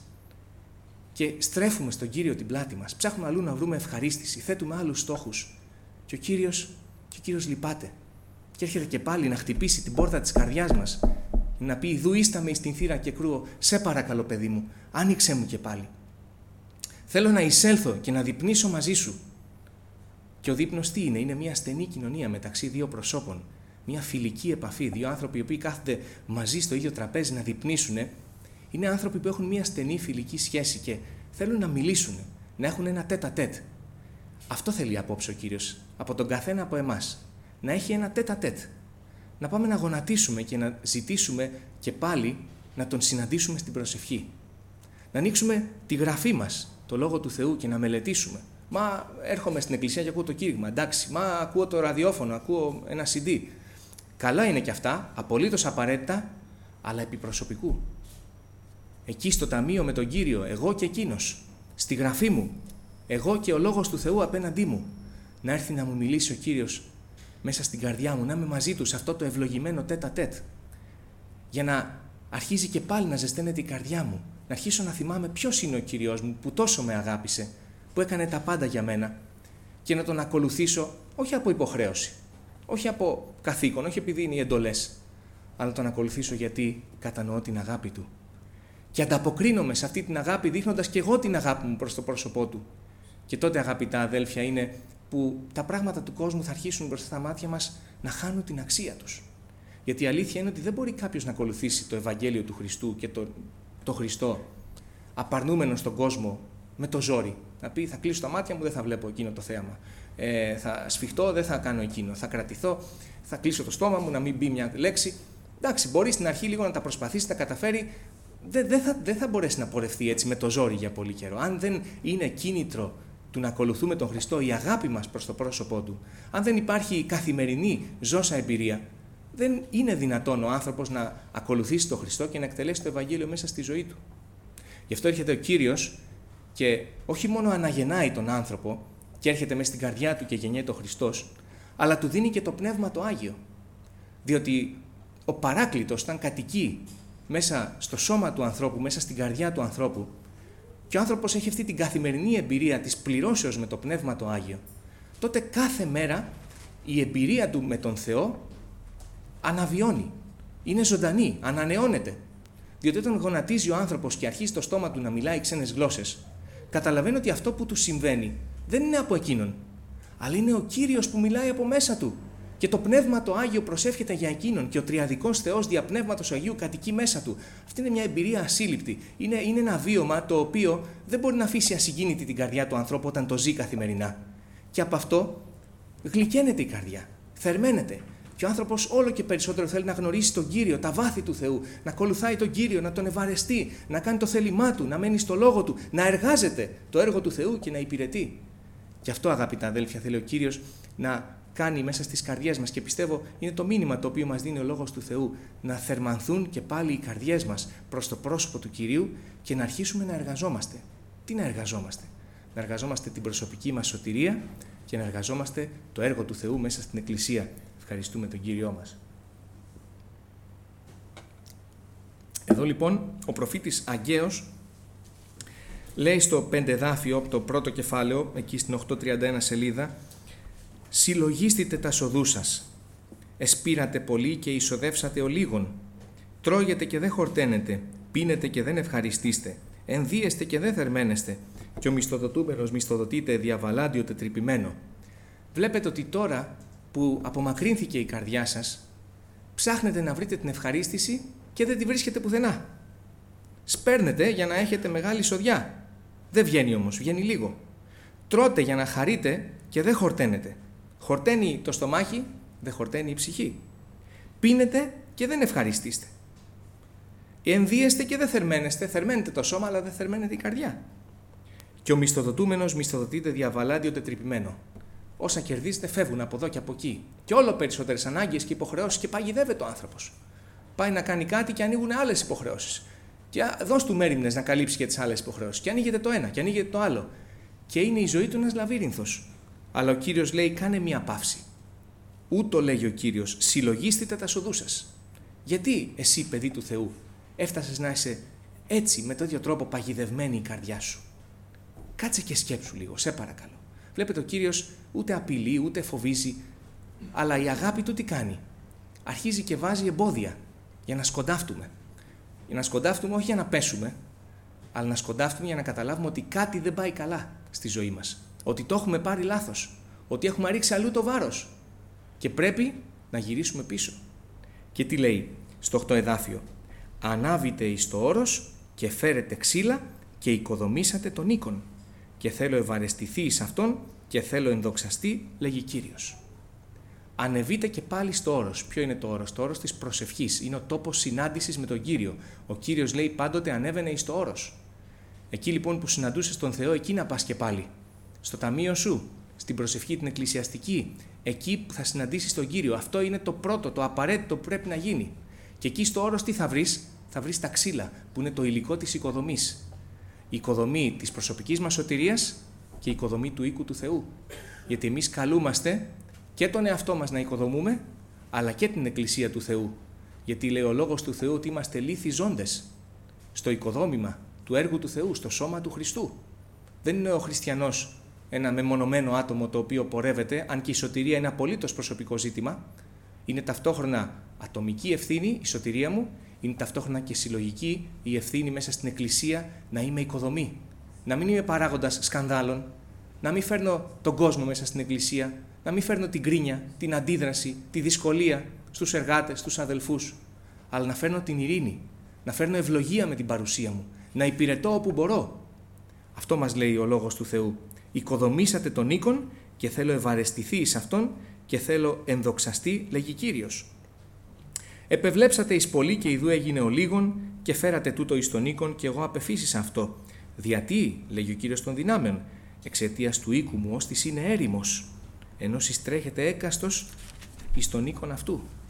Και στρέφουμε στον Κύριο την πλάτη μας. Ψάχνουμε αλλού να βρούμε ευχαρίστηση. Θέτουμε άλλους στόχους. Και ο Κύριος, και ο Κύριος λυπάται. Και έρχεται και πάλι να χτυπήσει την πόρτα της καρδιάς μας. Να πει: «Ιδού ίσταμε εις την θύρα και κρούω. Σε παρακαλώ, παιδί μου, άνοιξέ μου και πάλι. Θέλω να εισέλθω και να δείπνήσω μαζί σου». Και ο δείπνος τι είναι? Είναι μια στενή κοινωνία μεταξύ δύο προσώπων. Μια φιλική επαφή. Δύο άνθρωποι οι οποίοι κάθονται μαζί στο ίδιο τραπέζι να δείπνήσουν. Είναι άνθρωποι που έχουν μια στενή φιλική σχέση και θέλουν να μιλήσουν, να έχουν ένα τέτα-τέτ. Αυτό θέλει απόψε ο Κύριος από τον καθένα από εμάς. Να έχει ένα τέτα-τέτ. Να πάμε να γονατίσουμε και να ζητήσουμε και πάλι να τον συναντήσουμε στην προσευχή. Να ανοίξουμε τη γραφή μας, το Λόγο του Θεού και να μελετήσουμε. Μα έρχομαι στην εκκλησία και ακούω το κήρυγμα, εντάξει, μα ακούω το ραδιόφωνο, ακούω ένα σι ντι. Καλά είναι και αυτά, απολύτως απαραίτητα, αλλά επί προσωπικού. Εκεί στο ταμείο με τον Κύριο, εγώ και εκείνος, στη γραφή μου, εγώ και ο Λόγος του Θεού απέναντί μου, να έρθει να μου μιλήσει ο Κύριος μέσα στην καρδιά μου, να είμαι μαζί του σε αυτό το ευλογημένο τέτα-τέτ. Για να αρχίζει και πάλι να ζεσταίνεται η καρδιά μου, να αρχίσω να θυμάμαι ποιος είναι ο Κύριος μου που τόσο με αγάπησε, που έκανε τα πάντα για μένα και να τον ακολουθήσω όχι από υποχρέωση, όχι από καθήκον, όχι επειδή είναι οι εντολές, αλλά να τον ακολουθήσω γιατί κατανοώ την αγάπη του. Και ανταποκρίνομαι σε αυτή την αγάπη δείχνοντας και εγώ την αγάπη μου προς το πρόσωπό του. Και τότε, αγαπητά αδέλφια, είναι που τα πράγματα του κόσμου θα αρχίσουν μπροστά στα μάτια μας να χάνουν την αξία τους. Γιατί η αλήθεια είναι ότι δεν μπορεί κάποιος να ακολουθήσει το Ευαγγέλιο του Χριστού και το, το Χριστό απαρνούμενο στον κόσμο με το ζόρι. Να πει: θα κλείσω τα μάτια μου, δεν θα βλέπω εκείνο το θέαμα. Ε, θα σφιχτώ, δεν θα κάνω εκείνο. Θα κρατηθώ, θα κλείσω το στόμα μου, να μην μπει μια λέξη. Εντάξει, μπορεί στην αρχή λίγο να τα προσπαθήσει, να τα καταφέρει. Δεν δε θα, δε θα μπορέσει να πορευτεί έτσι με το ζόρι για πολύ καιρό. Αν δεν είναι κίνητρο του να ακολουθούμε τον Χριστό η αγάπη μας προς το πρόσωπό του, αν δεν υπάρχει καθημερινή ζώσα εμπειρία, δεν είναι δυνατόν ο άνθρωπος να ακολουθήσει τον Χριστό και να εκτελέσει το Ευαγγέλιο μέσα στη ζωή του. Γι' αυτό έρχεται ο Κύριος και όχι μόνο αναγεννάει τον άνθρωπο και έρχεται μέσα στην καρδιά του και γεννιέται ο Χριστός, αλλά του δίνει και το Πνεύμα το Άγιο. Διότι ο Παράκλητος, όταν κατοικεί μέσα στο σώμα του ανθρώπου, μέσα στην καρδιά του ανθρώπου, και ο άνθρωπος έχει αυτή την καθημερινή εμπειρία της πληρώσεως με το Πνεύμα το Άγιο, τότε κάθε μέρα η εμπειρία του με τον Θεό αναβιώνει, είναι ζωντανή, ανανεώνεται. Διότι όταν γονατίζει ο άνθρωπος και αρχίζει το στόμα του να μιλάει ξένες γλώσσες, καταλαβαίνει ότι αυτό που του συμβαίνει δεν είναι από εκείνον, αλλά είναι ο Κύριος που μιλάει από μέσα του. Και το Πνεύμα το Άγιο προσεύχεται για εκείνον και ο Τριαδικός Θεός δια Πνεύματος Αγίου κατοικεί μέσα του. Αυτή είναι μια εμπειρία ασύλληπτη. Είναι, είναι ένα βίωμα το οποίο δεν μπορεί να αφήσει ασυγκίνητη την καρδιά του ανθρώπου όταν το ζει καθημερινά. Και από αυτό γλυκαίνεται η καρδιά, θερμαίνεται. Και ο άνθρωπος όλο και περισσότερο θέλει να γνωρίσει τον Κύριο, τα βάθη του Θεού, να ακολουθάει τον Κύριο, να τον ευαρεστεί, να κάνει το θέλημά του, να μένει στο λόγο του, να εργάζεται το έργο του Θεού και να υπηρετεί. Και αυτό, αγαπητά αδέλφια, θέλει ο Κύριος να κάνει μέσα στις καρδιές μας και πιστεύω είναι το μήνυμα το οποίο μας δίνει ο Λόγος του Θεού, να θερμανθούν και πάλι οι καρδιές μας προς το πρόσωπο του Κυρίου και να αρχίσουμε να εργαζόμαστε. Τι να εργαζόμαστε? Να εργαζόμαστε την προσωπική μας σωτηρία και να εργαζόμαστε το έργο του Θεού μέσα στην Εκκλησία. Ευχαριστούμε τον Κύριό μας. Εδώ λοιπόν ο προφήτης Αγκαίος λέει στο πεντεδάφιο, το πρώτο κεφάλαιο, εκεί στην οκτακόσια τριάντα ένα σελίδα, «Συλλογίστητε τα σοδού σας, εσπήρατε πολύ και εισοδεύσατε ο λίγον, τρώγετε και δεν χορταίνετε, πίνετε και δεν ευχαριστήστε, ενδύεστε και δεν θερμαίνεστε, και ο μισθοδοτούμενος μισθοδοτείται διαβαλάντιο τετρυπημένο». Βλέπετε ότι τώρα που απομακρύνθηκε η καρδιά σας, ψάχνετε να βρείτε την ευχαρίστηση και δεν τη βρίσκετε πουθενά. Σπέρνετε για να έχετε μεγάλη σοδιά. Δεν βγαίνει όμως, βγαίνει λίγο. Τρώτε για να χαρείτε και δεν χορταίνετε. Χορταίνει το στομάχι, δεν χορταίνει η ψυχή. Πίνετε και δεν ευχαριστήστε. Ενδύεστε και δεν θερμαίνεστε. Θερμαίνετε το σώμα, αλλά δεν θερμαίνεται η καρδιά. Και ο μισθοδοτούμενος μισθοδοτείται διαβαλάντιο τετρυπημένο. Όσα κερδίζετε φεύγουν από εδώ και από εκεί. Και όλο περισσότερες ανάγκες και υποχρεώσεις, και παγιδεύεται ο άνθρωπος. Πάει να κάνει κάτι και ανοίγουν άλλες υποχρεώσεις. Και δώσ' του μέριμνες να καλύψει και τις άλλες υποχρεώσεις. Και ανοίγεται το ένα και ανοίγεται το άλλο. Και είναι η ζωή του ένας λαβύρινθος. Αλλά ο Κύριος λέει: κάνε μία παύση. Ούτω λέγει ο Κύριος: συλλογίστητε τα σοδού σας. Γιατί εσύ, παιδί του Θεού, έφτασες να είσαι έτσι, με τον ίδιο τρόπο παγιδευμένη η καρδιά σου? Κάτσε και σκέψου λίγο, σε παρακαλώ. Βλέπετε, ο Κύριος ούτε απειλεί, ούτε φοβίζει, αλλά η αγάπη του τι κάνει? Αρχίζει και βάζει εμπόδια για να σκοντάφτουμε. Για να σκοντάφτουμε όχι για να πέσουμε, αλλά να σκοντάφτουμε για να καταλάβουμε ότι κάτι δεν πάει καλά στη ζωή μας. Ότι το έχουμε πάρει λάθος. Ότι έχουμε ρίξει αλλού το βάρος. Και πρέπει να γυρίσουμε πίσω. Και τι λέει στο οκτώ εδάφιο? «Ανάβητε εις το όρος και φέρετε ξύλα και οικοδομήσατε τον οίκον. Και θέλω ευαρεστηθεί εις αυτόν και θέλω ενδοξαστεί, λέγει Κύριος». Ανεβείτε και πάλι στο όρος. Ποιο είναι το όρος? Το όρος της προσευχής. Είναι ο τόπος συνάντησης με τον Κύριο. Ο Κύριος λέει πάντοτε ανέβαινε εις το όρος. Εκεί λοιπόν που συναντούσες τον Θεό, εκεί να πας και πάλι. Στο ταμείο σου, στην προσευχή την εκκλησιαστική, εκεί που θα συναντήσεις τον Κύριο. Αυτό είναι το πρώτο, το απαραίτητο που πρέπει να γίνει. Και εκεί στο όρος τι θα βρεις? Θα βρεις τα ξύλα, που είναι το υλικό της οικοδομής. Η οικοδομή της προσωπικής μας σωτηρίας και η οικοδομή του οίκου του Θεού. Γιατί εμείς καλούμαστε και τον εαυτό μας να οικοδομούμε, αλλά και την Εκκλησία του Θεού. Γιατί λέει ο Λόγος του Θεού ότι είμαστε λίθοι ζώντες στο οικοδόμημα του έργου του Θεού, στο σώμα του Χριστού. Δεν είναι ο χριστιανός ένα μεμονωμένο άτομο το οποίο πορεύεται, αν και η σωτηρία είναι απολύτως προσωπικό ζήτημα. Είναι ταυτόχρονα ατομική ευθύνη η σωτηρία μου, είναι ταυτόχρονα και συλλογική η ευθύνη μέσα στην Εκκλησία να είμαι οικοδομή. Να μην είμαι παράγοντας σκανδάλων, να μην φέρνω τον κόσμο μέσα στην Εκκλησία, να μην φέρνω την κρίνια, την αντίδραση, τη δυσκολία στους εργάτες, στους αδελφούς, αλλά να φέρνω την ειρήνη, να φέρνω ευλογία με την παρουσία μου, να υπηρετώ όπου μπορώ. Αυτό μας λέει ο Λόγος του Θεού. «Οικοδομήσατε τον οίκον και θέλω ευαρεστηθεί εις αυτόν και θέλω ενδοξαστεί, λέγει Κύριος. Επευλέψατε εις πολύ και ιδού έγινε ο λίγον και φέρατε τούτο εις τον οίκον και εγώ απεφύσισα αυτό. Διατί, λέγει ο Κύριος των δυνάμεων, εξαιτίας του οίκου μου ώστις είναι έρημος, ενώ συστρέχεται έκαστος εις τον οίκον αυτού».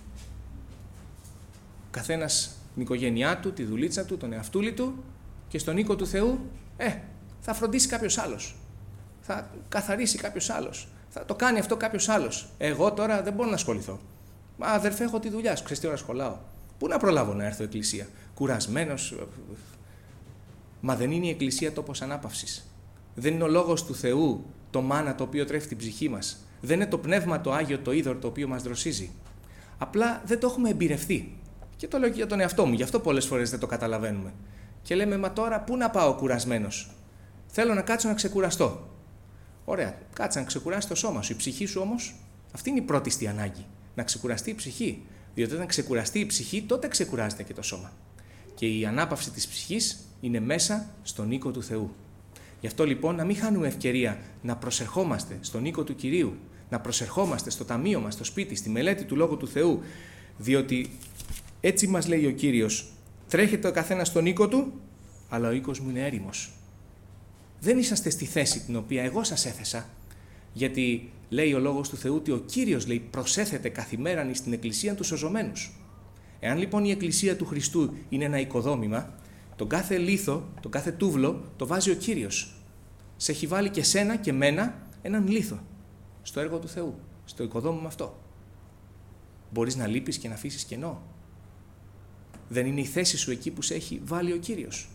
Ο καθένας την οικογένειά του, τη δουλίτσα του, τον εαυτούλη του, και στον οίκο του Θεού, ε, θα φροντίσει κάποιος άλλος. Θα καθαρίσει κάποιος άλλος. Θα το κάνει αυτό κάποιος άλλος. Εγώ τώρα δεν μπορώ να ασχοληθώ. Μα αδερφέ, έχω τη δουλειά σου. Ξέρεις τι ώρα σχολάω? Πού να προλάβω να έρθω εκκλησία? Κουρασμένος. Μα δεν είναι η εκκλησία τόπος ανάπαυσης. Δεν είναι ο Λόγος του Θεού το μάνα το οποίο τρέφει την ψυχή μας. Δεν είναι το πνεύμα το Άγιο, το είδωρ το οποίο μας δροσίζει. Απλά δεν το έχουμε εμπειρευτεί. Και το λέω και για τον εαυτό μου. Γι' αυτό πολλές φορές δεν το καταλαβαίνουμε. Και λέμε, μα τώρα πού να πάω κουρασμένος? Θέλω να κάτσω να ξεκουραστώ. Ωραία, κάτσε να ξεκουράσει το σώμα σου. Η ψυχή σου όμως, αυτή είναι η πρώτη ανάγκη. Να ξεκουραστεί η ψυχή. Διότι όταν ξεκουραστεί η ψυχή, τότε ξεκουράζεται και το σώμα. Και η ανάπαυση της ψυχής είναι μέσα στον οίκο του Θεού. Γι' αυτό λοιπόν να μην χάνουμε ευκαιρία να προσερχόμαστε στον οίκο του Κυρίου, να προσερχόμαστε στο ταμείο μας, στο σπίτι, στη μελέτη του Λόγου του Θεού. Διότι έτσι μας λέει ο Κύριος, τρέχετε ο καθένας στον οίκο του, αλλά ο οίκος μου είναι έρημος. Δεν είσαστε στη θέση την οποία εγώ σας έθεσα, γιατί λέει ο Λόγος του Θεού ότι ο Κύριος λέει προσέθεται καθημέραν στην εκκλησία του σωζωμένους. Εάν λοιπόν η εκκλησία του Χριστού είναι ένα οικοδόμημα, τον κάθε λίθο, τον κάθε τούβλο το βάζει ο Κύριος. Σε έχει βάλει και σένα και μένα έναν λίθο στο έργο του Θεού, στο οικοδόμημα αυτό. Μπορείς να λείπεις και να αφήσεις κενό. Δεν είναι η θέση σου εκεί που σε έχει βάλει ο Κύριος?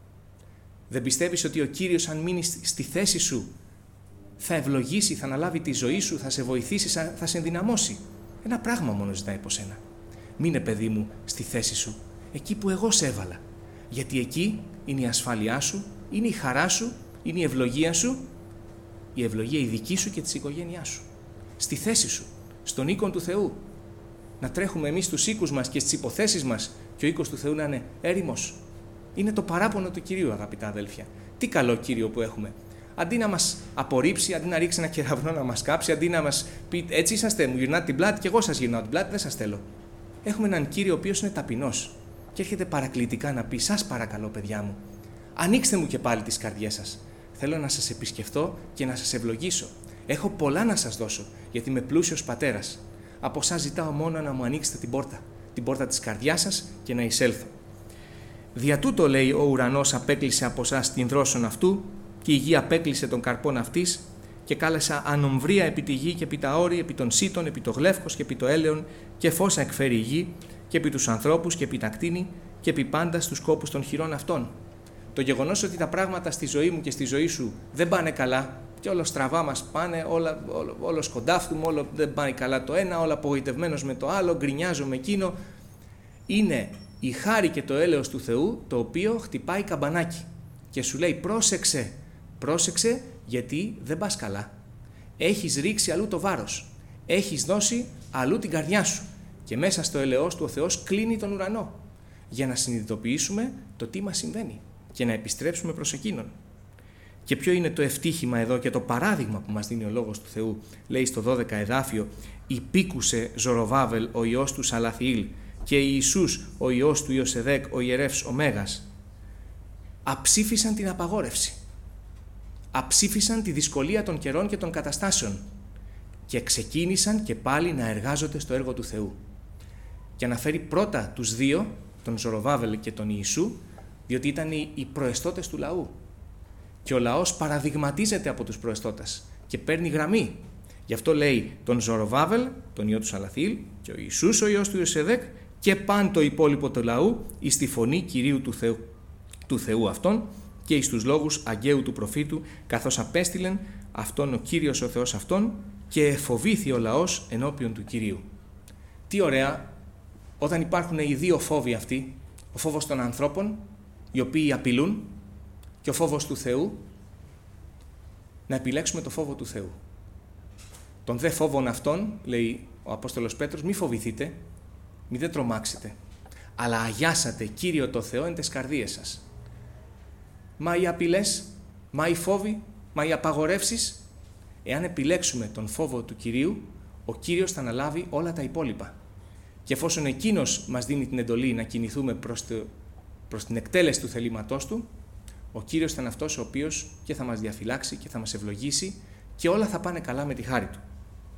Δεν πιστεύεις ότι ο Κύριος, αν μείνει στη θέση σου, θα ευλογήσει, θα αναλάβει τη ζωή σου, θα σε βοηθήσει, θα σε ενδυναμώσει? Ένα πράγμα μόνο ζητάει από σένα. Μείνε, παιδί μου, στη θέση σου, εκεί που εγώ σε έβαλα. Γιατί εκεί είναι η ασφάλειά σου, είναι η χαρά σου, είναι η ευλογία σου, η ευλογία η δική σου και της οικογένειάς σου. Στη θέση σου, στον οίκον του Θεού. Να τρέχουμε εμείς στους οίκους μας και στις υποθέσεις μας και ο οίκος του Θεού να είναι έρημος. Είναι το παράπονο του Κυρίου, αγαπητά αδέλφια. Τι καλό Κύριο που έχουμε. Αντί να μας απορρίψει, αντί να ρίξει ένα κεραυνό να μας κάψει, αντί να μας πει έτσι είσαστε, μου γυρνάτε την πλάτη και εγώ σας γυρνάω την πλάτη, δεν σας θέλω. Έχουμε έναν Κύριο ο οποίος είναι ταπεινός και έρχεται παρακλητικά να πει: σας παρακαλώ, παιδιά μου, ανοίξτε μου και πάλι τις καρδιές σας. Θέλω να σας επισκεφθώ και να σας ευλογήσω. Έχω πολλά να σας δώσω, γιατί είμαι πλούσιος πατέρας. Από εσάς ζητάω μόνο να μου ανοίξετε την πόρτα, την πόρτα της καρδιάς σας και να εισέλθω. Δια τούτο, λέει, ο ουρανός απέκλεισε από εσάς την δρόσον αυτού και η γη απέκλεισε τον καρπόν αυτής και κάλεσα ανομβρία επί τη γη και επί τα όρη, επί των σύτων, επί το γλεύκος και επί το έλεον και φώσα εκφέρει η γη και επί τους ανθρώπους και επί τα κτίνη και επί πάντα στους κόπους των χειρών αυτών. Το γεγονός ότι τα πράγματα στη ζωή μου και στη ζωή σου δεν πάνε καλά και όλο στραβά μας πάνε, όλα, όλο, όλο σκοντάφτουμε, όλο δεν πάει καλά το ένα, όλα απογοητευμένος με το άλλο, γκρινιάζω με εκείνο, είναι η χάρη και το έλεος του Θεού, το οποίο χτυπάει καμπανάκι και σου λέει: πρόσεξε, πρόσεξε, γιατί δεν πας καλά. Έχεις ρίξει αλλού το βάρος, έχεις δώσει αλλού την καρδιά σου και μέσα στο έλεος του ο Θεός κλείνει τον ουρανό για να συνειδητοποιήσουμε το τι μας συμβαίνει και να επιστρέψουμε προς Εκείνον. Και ποιο είναι το ευτύχημα εδώ και το παράδειγμα που μας δίνει ο Λόγος του Θεού? Λέει στο δώδεκα εδάφιο: «Υπήκουσε Ζωροβάβελ ο ιός του Σαλαθιήλ και Ιησούς ο ιός του Ιωσεδέκ ο ιερεύς ο Μέγας». Αψήφισαν την απαγόρευση. Αψήφισαν τη δυσκολία των καιρών και των καταστάσεων και ξεκίνησαν και πάλι να εργάζονται στο έργο του Θεού. Και αναφέρει πρώτα τους δύο, τον Ζωροβάβελ και τον Ιησού, διότι ήταν οι προεστώτες του λαού. Και ο λαός παραδειγματίζεται από τους προεστώτες και παίρνει γραμμή. Γι' αυτό λέει τον Ζωροβάβελ, τον ιό του Σαλαθιήλ, και ο Ιησούς ο ιός του Ιωσεδέκ και παν το υπόλοιπο του λαού εις τη φωνή Κυρίου του Θεού, του Θεού αυτόν και εις τους λόγους Αγγαίου του προφήτου, καθώς απέστειλεν αυτόν ο Κύριος ο Θεός αυτόν και εφοβήθη ο λαός ενώπιον του Κυρίου. Τι ωραία όταν υπάρχουν οι δύο φόβοι αυτοί, ο φόβος των ανθρώπων, οι οποίοι απειλούν, και ο φόβος του Θεού, να επιλέξουμε το φόβο του Θεού. Τον δε φόβων αυτών, λέει ο Απόστολος Πέτρος, μη φοβηθείτε, μη δεν τρομάξετε, αλλά αγιάσατε Κύριο το Θεό εν τες καρδίες σας. Μα οι απειλές, μα οι φόβοι, μα οι απαγορεύσεις, εάν επιλέξουμε τον φόβο του Κυρίου, ο Κύριος θα αναλάβει όλα τα υπόλοιπα. Και εφόσον Εκείνος μας δίνει την εντολή να κινηθούμε προς, το, προς την εκτέλεση του θελήματός Του, ο Κύριος θα είναι αυτός ο οποίος και θα μας διαφυλάξει και θα μας ευλογήσει και όλα θα πάνε καλά με τη χάρη Του.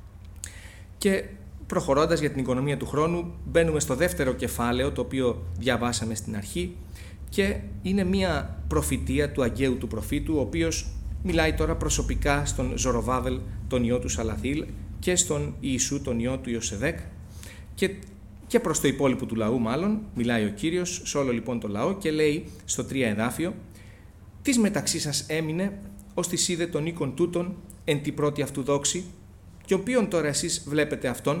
Και προχωρώντας για την οικονομία του χρόνου, μπαίνουμε στο δεύτερο κεφάλαιο, το οποίο διαβάσαμε στην αρχή, και είναι μια προφητεία του Αγγαίου του προφήτου, ο οποίος μιλάει τώρα προσωπικά στον Ζωροβάβελ, τον ιό του Σαλαθιήλ, και στον Ιησού, τον ιό του Ιωσεδέκ, και, και προς το υπόλοιπο του λαού μάλλον, μιλάει ο Κύριος σε όλο λοιπόν το λαό και λέει στο τρία εδάφιο: «Τις μεταξύ σας έμεινε, ως της είδε των οίκων τούτων εν τη πρώτη αυτού δόξη, και οποίον τώρα εσείς βλέπετε αυτόν».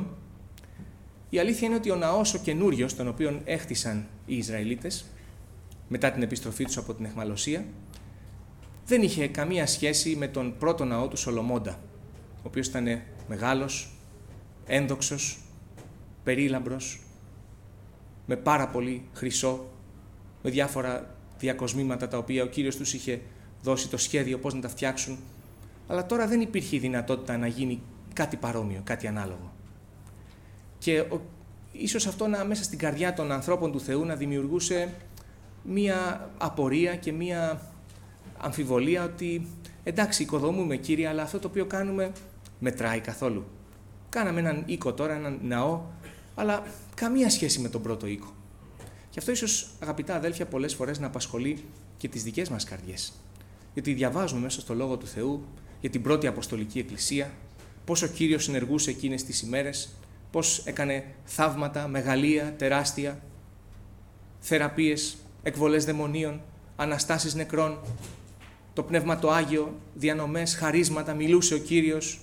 Η αλήθεια είναι ότι ο ναός ο καινούριος, τον οποίον έχτισαν οι Ισραηλίτες μετά την επιστροφή τους από την αιχμαλωσία, δεν είχε καμία σχέση με τον πρώτο ναό του Σολομώντα, ο οποίος ήταν μεγάλος, ένδοξος, περίλαμπρος, με πάρα πολύ χρυσό, με διάφορα διακοσμήματα τα οποία ο Κύριος τους είχε δώσει το σχέδιο πώς να τα φτιάξουν, αλλά τώρα δεν υπήρχε η δυνατότητα να γίνει κάτι παρόμοιο, κάτι ανάλογο. Και ο, ίσως αυτό να, μέσα στην καρδιά των ανθρώπων του Θεού να δημιουργούσε μία απορία και μία αμφιβολία ότι εντάξει, οικοδομούμε Κύριε, αλλά αυτό το οποίο κάνουμε μετράει καθόλου. Κάναμε έναν οίκο τώρα, έναν ναό, αλλά καμία σχέση με τον πρώτο οίκο. Και αυτό ίσως, αγαπητά αδέλφια, πολλές φορές να απασχολεί και τις δικές μας καρδιές. Γιατί διαβάζουμε μέσα στο Λόγο του Θεού για την πρώτη Αποστολική Εκκλησία, πώς ο Κύριος ενεργούσε εκείνες τις ημέρες, πώς έκανε θαύματα, μεγαλεία, τεράστια. θεραπείες, εκβολές δαιμονίων, αναστάσεις νεκρών, το Πνεύμα το Άγιο, διανομές, χαρίσματα, μιλούσε ο Κύριος.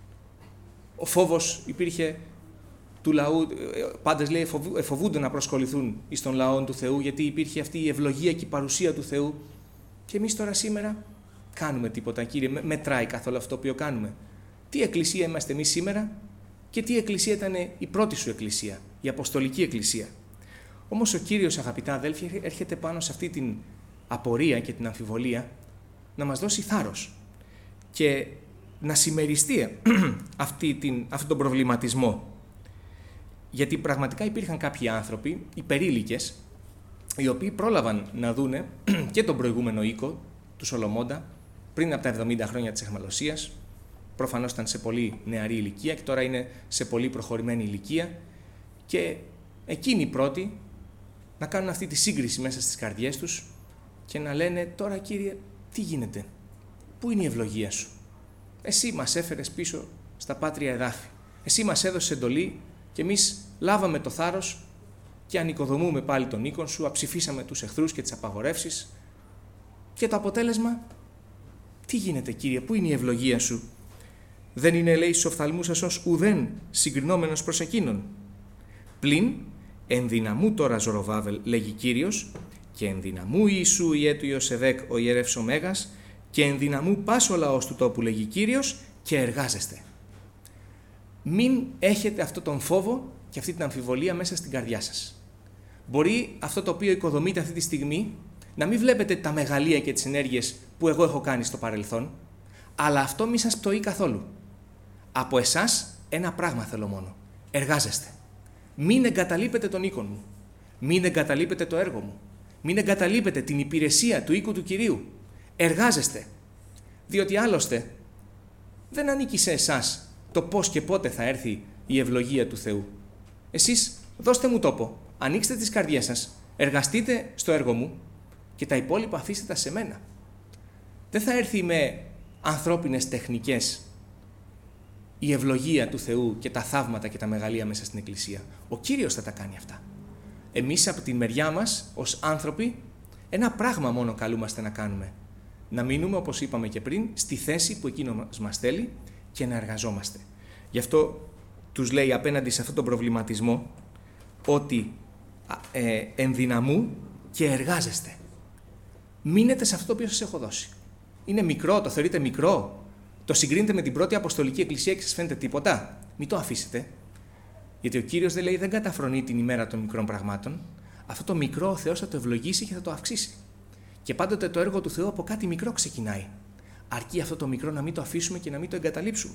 Ο φόβος υπήρχε του λαού, πάντες λέει εφοβούνται να προσκοληθούν εις τον λαό του Θεού, γιατί υπήρχε αυτή η ευλογία και η παρουσία του Θεού. Και εμείς τώρα σήμερα κάνουμε τίποτα, Κύριε, μετράει καθόλου αυτό το οποίο κάνουμε? Τι εκκλησία είμαστε εμείς σήμερα και τι εκκλησία ήταν η πρώτη σου εκκλησία, η Αποστολική Εκκλησία? Όμως ο Κύριος, αγαπητά αδέλφια, έρχεται πάνω σε αυτή την απορία και την αμφιβολία να μας δώσει θάρρος και να συμμεριστεί αυτή την, αυτόν τον προβληματισμό. Γιατί πραγματικά υπήρχαν κάποιοι άνθρωποι, υπερήλικες, οι οποίοι πρόλαβαν να δούνε και τον προηγούμενο οίκο του Σολομώντα πριν από τα εβδομήντα χρόνια της αιχμαλωσίας. Προφανώς ήταν σε πολύ νεαρή ηλικία και τώρα είναι σε πολύ προχωρημένη ηλικία, και εκείνοι οι πρώτοι να κάνουν αυτή τη σύγκριση μέσα στις καρδιές τους και να λένε: τώρα, Κύριε, τι γίνεται? Πού είναι η ευλογία σου? Εσύ μας έφερες πίσω στα πάτρια εδάφη. Εσύ μας έδωσες εντολή και εμείς λάβαμε το θάρρος και ανοικοδομούμε πάλι τον οίκον σου, αψηφίσαμε τους εχθρούς και τις απαγορεύσεις. Και το αποτέλεσμα, τι γίνεται, Κύριε, πού είναι η ευλογία σου? Δεν είναι, λέει, στους οφθαλμούς σας ως ουδέν συγκρινόμενος προς εκείνον. Πλην, ενδυναμού τώρα Ζωροβάβελ, λέγει Κύριος, και ενδυναμού Ιησού Ιέτου Ιωσεδέκ ο ιερεύς ο Μέγας, και ενδυναμού πας ο λαός του τόπου, λέγει Κύριος, και εργάζεστε. Μην έχετε αυτό τον φόβο και αυτή την αμφιβολία μέσα στην καρδιά σας. Μπορεί αυτό το οποίο οικοδομείτε αυτή τη στιγμή να μην βλέπετε τα μεγαλεία και τις ενέργειες που εγώ έχω κάνει στο παρελθόν, αλλά αυτό μη σας πτωεί καθόλου. Από εσάς ένα πράγμα θέλω μόνο. Εργάζεστε. Μην εγκαταλείπετε τον οίκον μου. Μην εγκαταλείπετε το έργο μου. Μην εγκαταλείπετε την υπηρεσία του οίκου του Κυρίου. Εργάζεστε. Διότι άλλωστε δεν ανήκει σε εσάς το πώς και πότε θα έρθει η ευλογία του Θεού. Εσείς δώστε μου τόπο, ανοίξτε τις καρδιές σας, εργαστείτε στο έργο μου και τα υπόλοιπα αφήστε τα σε μένα. Δεν θα έρθει με ανθρώπινες τεχνικές η ευλογία του Θεού και τα θαύματα και τα μεγαλεία μέσα στην Εκκλησία. Ο Κύριος θα τα κάνει αυτά. Εμείς από τη μεριά μας, ως άνθρωποι, ένα πράγμα μόνο καλούμαστε να κάνουμε. Να μείνουμε, όπως είπαμε και πριν, στη θέση που εκείνος μας θέλει και να εργαζόμαστε. Γι' αυτό τους λέει απέναντι σε αυτόν τον προβληματισμό ότι ε, ενδυναμού και εργάζεστε. Μείνετε σε αυτό το οποίο σας έχω δώσει. Είναι μικρό, το θεωρείτε μικρό? Το συγκρίνετε με την πρώτη Αποστολική Εκκλησία και σας φαίνεται τίποτα? Μην το αφήσετε. Γιατί ο Κύριος δεν λέει, δεν καταφρονεί την ημέρα των μικρών πραγμάτων. Αυτό το μικρό ο Θεός θα το ευλογήσει και θα το αυξήσει. Και πάντοτε το έργο του Θεού από κάτι μικρό ξεκινάει. Αρκεί αυτό το μικρό να μην το αφήσουμε και να μην το εγκαταλείψουμε.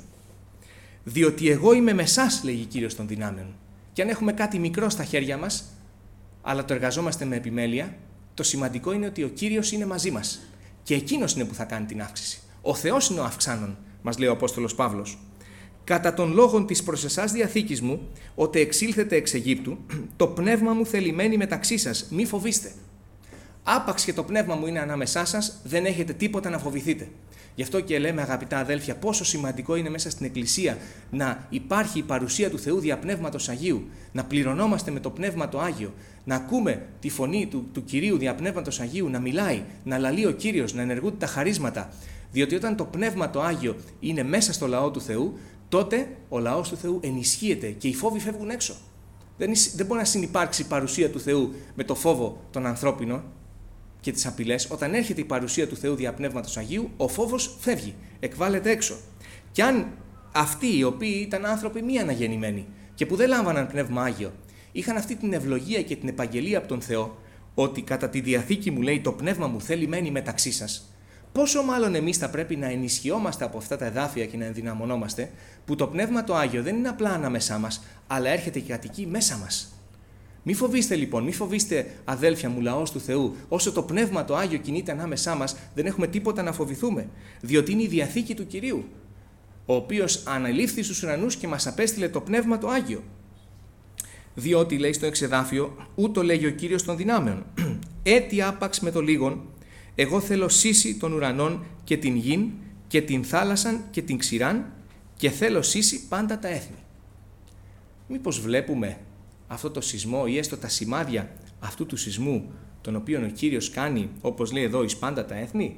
Διότι εγώ είμαι με εσάς, λέγει ο Κύριος των δυνάμεων. Και αν έχουμε κάτι μικρό στα χέρια μας, αλλά το εργαζόμαστε με επιμέλεια, το σημαντικό είναι ότι ο Κύριος είναι μαζί μας. Και εκείνος είναι που θα κάνει την αύξηση. Ο Θεός είναι ο αυξάνων, μας λέει ο Απόστολος Παύλος. Κατά των λόγων της προς εσάς διαθήκης μου, ότι εξήλθετε εξ Αιγύπτου, το πνεύμα μου θελημένη μεταξύ σας, μη φοβήστε. Άπαξ και το πνεύμα μου είναι ανάμεσά σας, δεν έχετε τίποτα να φοβηθείτε. Γι' αυτό και λέμε, αγαπητά αδέλφια, πόσο σημαντικό είναι μέσα στην Εκκλησία να υπάρχει η παρουσία του Θεού δια Πνεύματος Αγίου, να πληρωνόμαστε με το Πνεύμα το Άγιο, να ακούμε τη φωνή του, του Κυρίου δια Πνεύματος Αγίου, να μιλάει, να λαλεί ο Κύριος, να ενεργούνται τα χαρίσματα. Διότι όταν το Πνεύμα το Άγιο είναι μέσα στο λαό του Θεού, τότε ο λαός του Θεού ενισχύεται και οι φόβοι φεύγουν έξω. Δεν, δεν μπορεί να συνυπάρξει η παρουσία του Θεού με το φόβο των ανθρώπινων και τις απειλές. Όταν έρχεται η παρουσία του Θεού δια Πνεύματος Αγίου, ο φόβος φεύγει, εκβάλλεται έξω. Και αν αυτοί οι οποίοι ήταν άνθρωποι μη αναγεννημένοι και που δεν λάμβαναν Πνεύμα Άγιο, είχαν αυτή την ευλογία και την επαγγελία από τον Θεό, ότι κατά τη διαθήκη μου, λέει, το Πνεύμα μου θέλει μένει μεταξύ σας, πόσο μάλλον εμείς θα πρέπει να ενισχυόμαστε από αυτά τα εδάφια και να ενδυναμωνόμαστε, που το Πνεύμα το Άγιο δεν είναι απλά ανάμεσά μας, αλλά έρχεται και κατοικεί μέσα μας. Μη φοβήστε λοιπόν, μη φοβήστε, αδέλφια μου, λαός του Θεού, όσο το Πνεύμα το Άγιο κινείται ανάμεσά μας, δεν έχουμε τίποτα να φοβηθούμε, διότι είναι η διαθήκη του Κυρίου, ο οποίος αναλήφθη στους ουρανούς και μας απέστειλε το Πνεύμα το Άγιο. Διότι, λέει στο εξεδάφιο, ούτω λέγει ο Κύριος των δυνάμεων, έτι άπαξ με το λίγον, εγώ θέλω σύση των ουρανών και την γην και την θάλασσαν και την ξηράν και θέλω σύση πάντα τα έθνη. Μήπως βλέπουμε αυτό το σεισμό ή έστω τα σημάδια αυτού του σεισμού, τον οποίο ο Κύριος κάνει, όπως λέει εδώ, εις πάντα τα έθνη?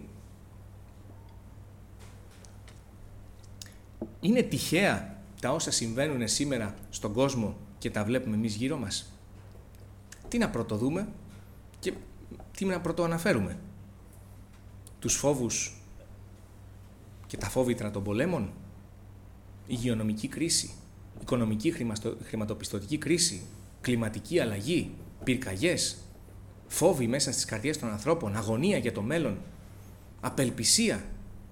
Είναι τυχαία τα όσα συμβαίνουν σήμερα στον κόσμο και τα βλέπουμε εμείς γύρω μας? Τι να πρωτοδούμε και τι να πρωτοαναφέρουμε? Τους φόβους και τα φόβητρα των πολέμων, υγειονομική κρίση, οικονομική χρηματοπιστωτική κρίση, κλιματική αλλαγή, πυρκαγιές, φόβοι μέσα στις καρδιές των ανθρώπων, αγωνία για το μέλλον, απελπισία,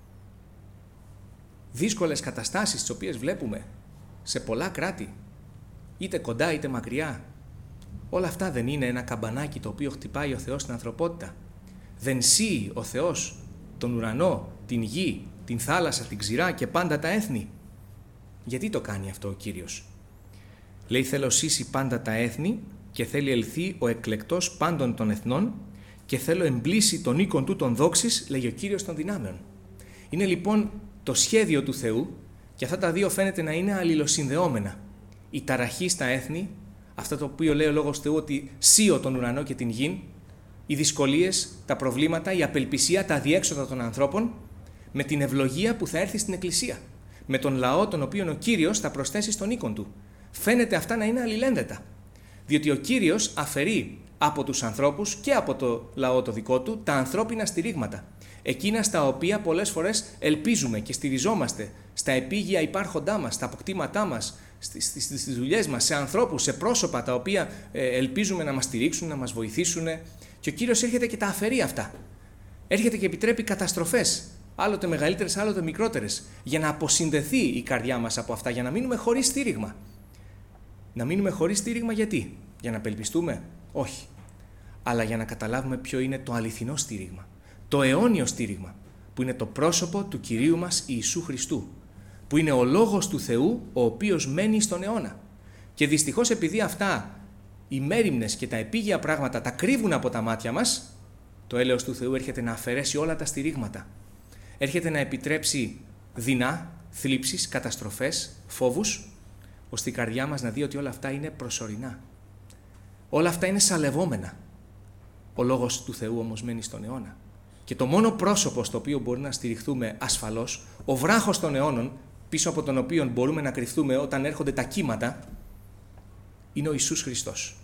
δύσκολες καταστάσεις τις οποίες βλέπουμε σε πολλά κράτη, είτε κοντά είτε μακριά. Όλα αυτά δεν είναι ένα καμπανάκι το οποίο χτυπάει ο Θεός στην ανθρωπότητα? Δεν σύει ο Θεός τον ουρανό, την γη, την θάλασσα, την ξηρά και πάντα τα έθνη? Γιατί το κάνει αυτό ο Κύριος? Λέει, θέλω σύσει πάντα τα έθνη και θέλει ελθεί ο εκλεκτός πάντων των εθνών και θέλω εμπλήσει τον οίκον του των δόξης, λέει ο Κύριος των δυνάμεων. Είναι λοιπόν το σχέδιο του Θεού και αυτά τα δύο φαίνεται να είναι αλληλοσυνδεόμενα. Η ταραχή στα έθνη, αυτό το οποίο λέει ο Λόγος Θεού ότι σύω τον ουρανό και την γη, οι δυσκολίες, τα προβλήματα, η απελπισία, τα αδιέξοδα των ανθρώπων, με την ευλογία που θα έρθει στην Εκκλησία, με τον λαό τον οποίο ο Κύριος θα προσθέσει στον οίκον του. Φαίνεται αυτά να είναι αλληλένδετα, διότι ο Κύριος αφαιρεί από τους ανθρώπους και από το λαό το δικό του τα ανθρώπινα στηρίγματα, εκείνα στα οποία πολλές φορές ελπίζουμε και στηριζόμαστε, στα επίγεια υπάρχοντά μας, στα αποκτήματά μας, στις, στις δουλειές μας, σε ανθρώπους, σε πρόσωπα τα οποία ε, ελπίζουμε να μας στηρίξουν, να μας βοηθήσουν, και ο Κύριος έρχεται και τα αφαιρεί αυτά. Έρχεται και επιτρέπει καταστροφές, άλλοτε μεγαλύτερες, άλλοτε μικρότερες, για να αποσυνδεθεί η καρδιά μας από αυτά, για να μείνουμε χωρίς στήριγμα. Να μείνουμε χωρίς στήριγμα γιατί? Για να απελπιστούμε? Όχι. Αλλά για να καταλάβουμε ποιο είναι το αληθινό στήριγμα. Το αιώνιο στήριγμα, που είναι το πρόσωπο του Κυρίου μας Ιησού Χριστού, που είναι ο Λόγος του Θεού, ο οποίος μένει στον αιώνα. Και δυστυχώς επειδή αυτά οι μέριμνες και τα επίγεια πράγματα τα κρύβουν από τα μάτια μας, το έλεος του Θεού έρχεται να αφαιρέσει όλα τα στηρίγματα. Έρχεται να επιτρέψει δεινά, θλίψεις, καταστροφές, φόβους, ώστε η καρδιά μας να δει ότι όλα αυτά είναι προσωρινά. Όλα αυτά είναι σαλευόμενα. Ο Λόγος του Θεού όμως μένει στον αιώνα. Και το μόνο πρόσωπο στο οποίο μπορούμε να στηριχθούμε ασφαλώς, ο βράχος των αιώνων, πίσω από τον οποίο μπορούμε να κρυφθούμε όταν έρχονται τα κύματα, είναι ο Ιησούς Χριστός.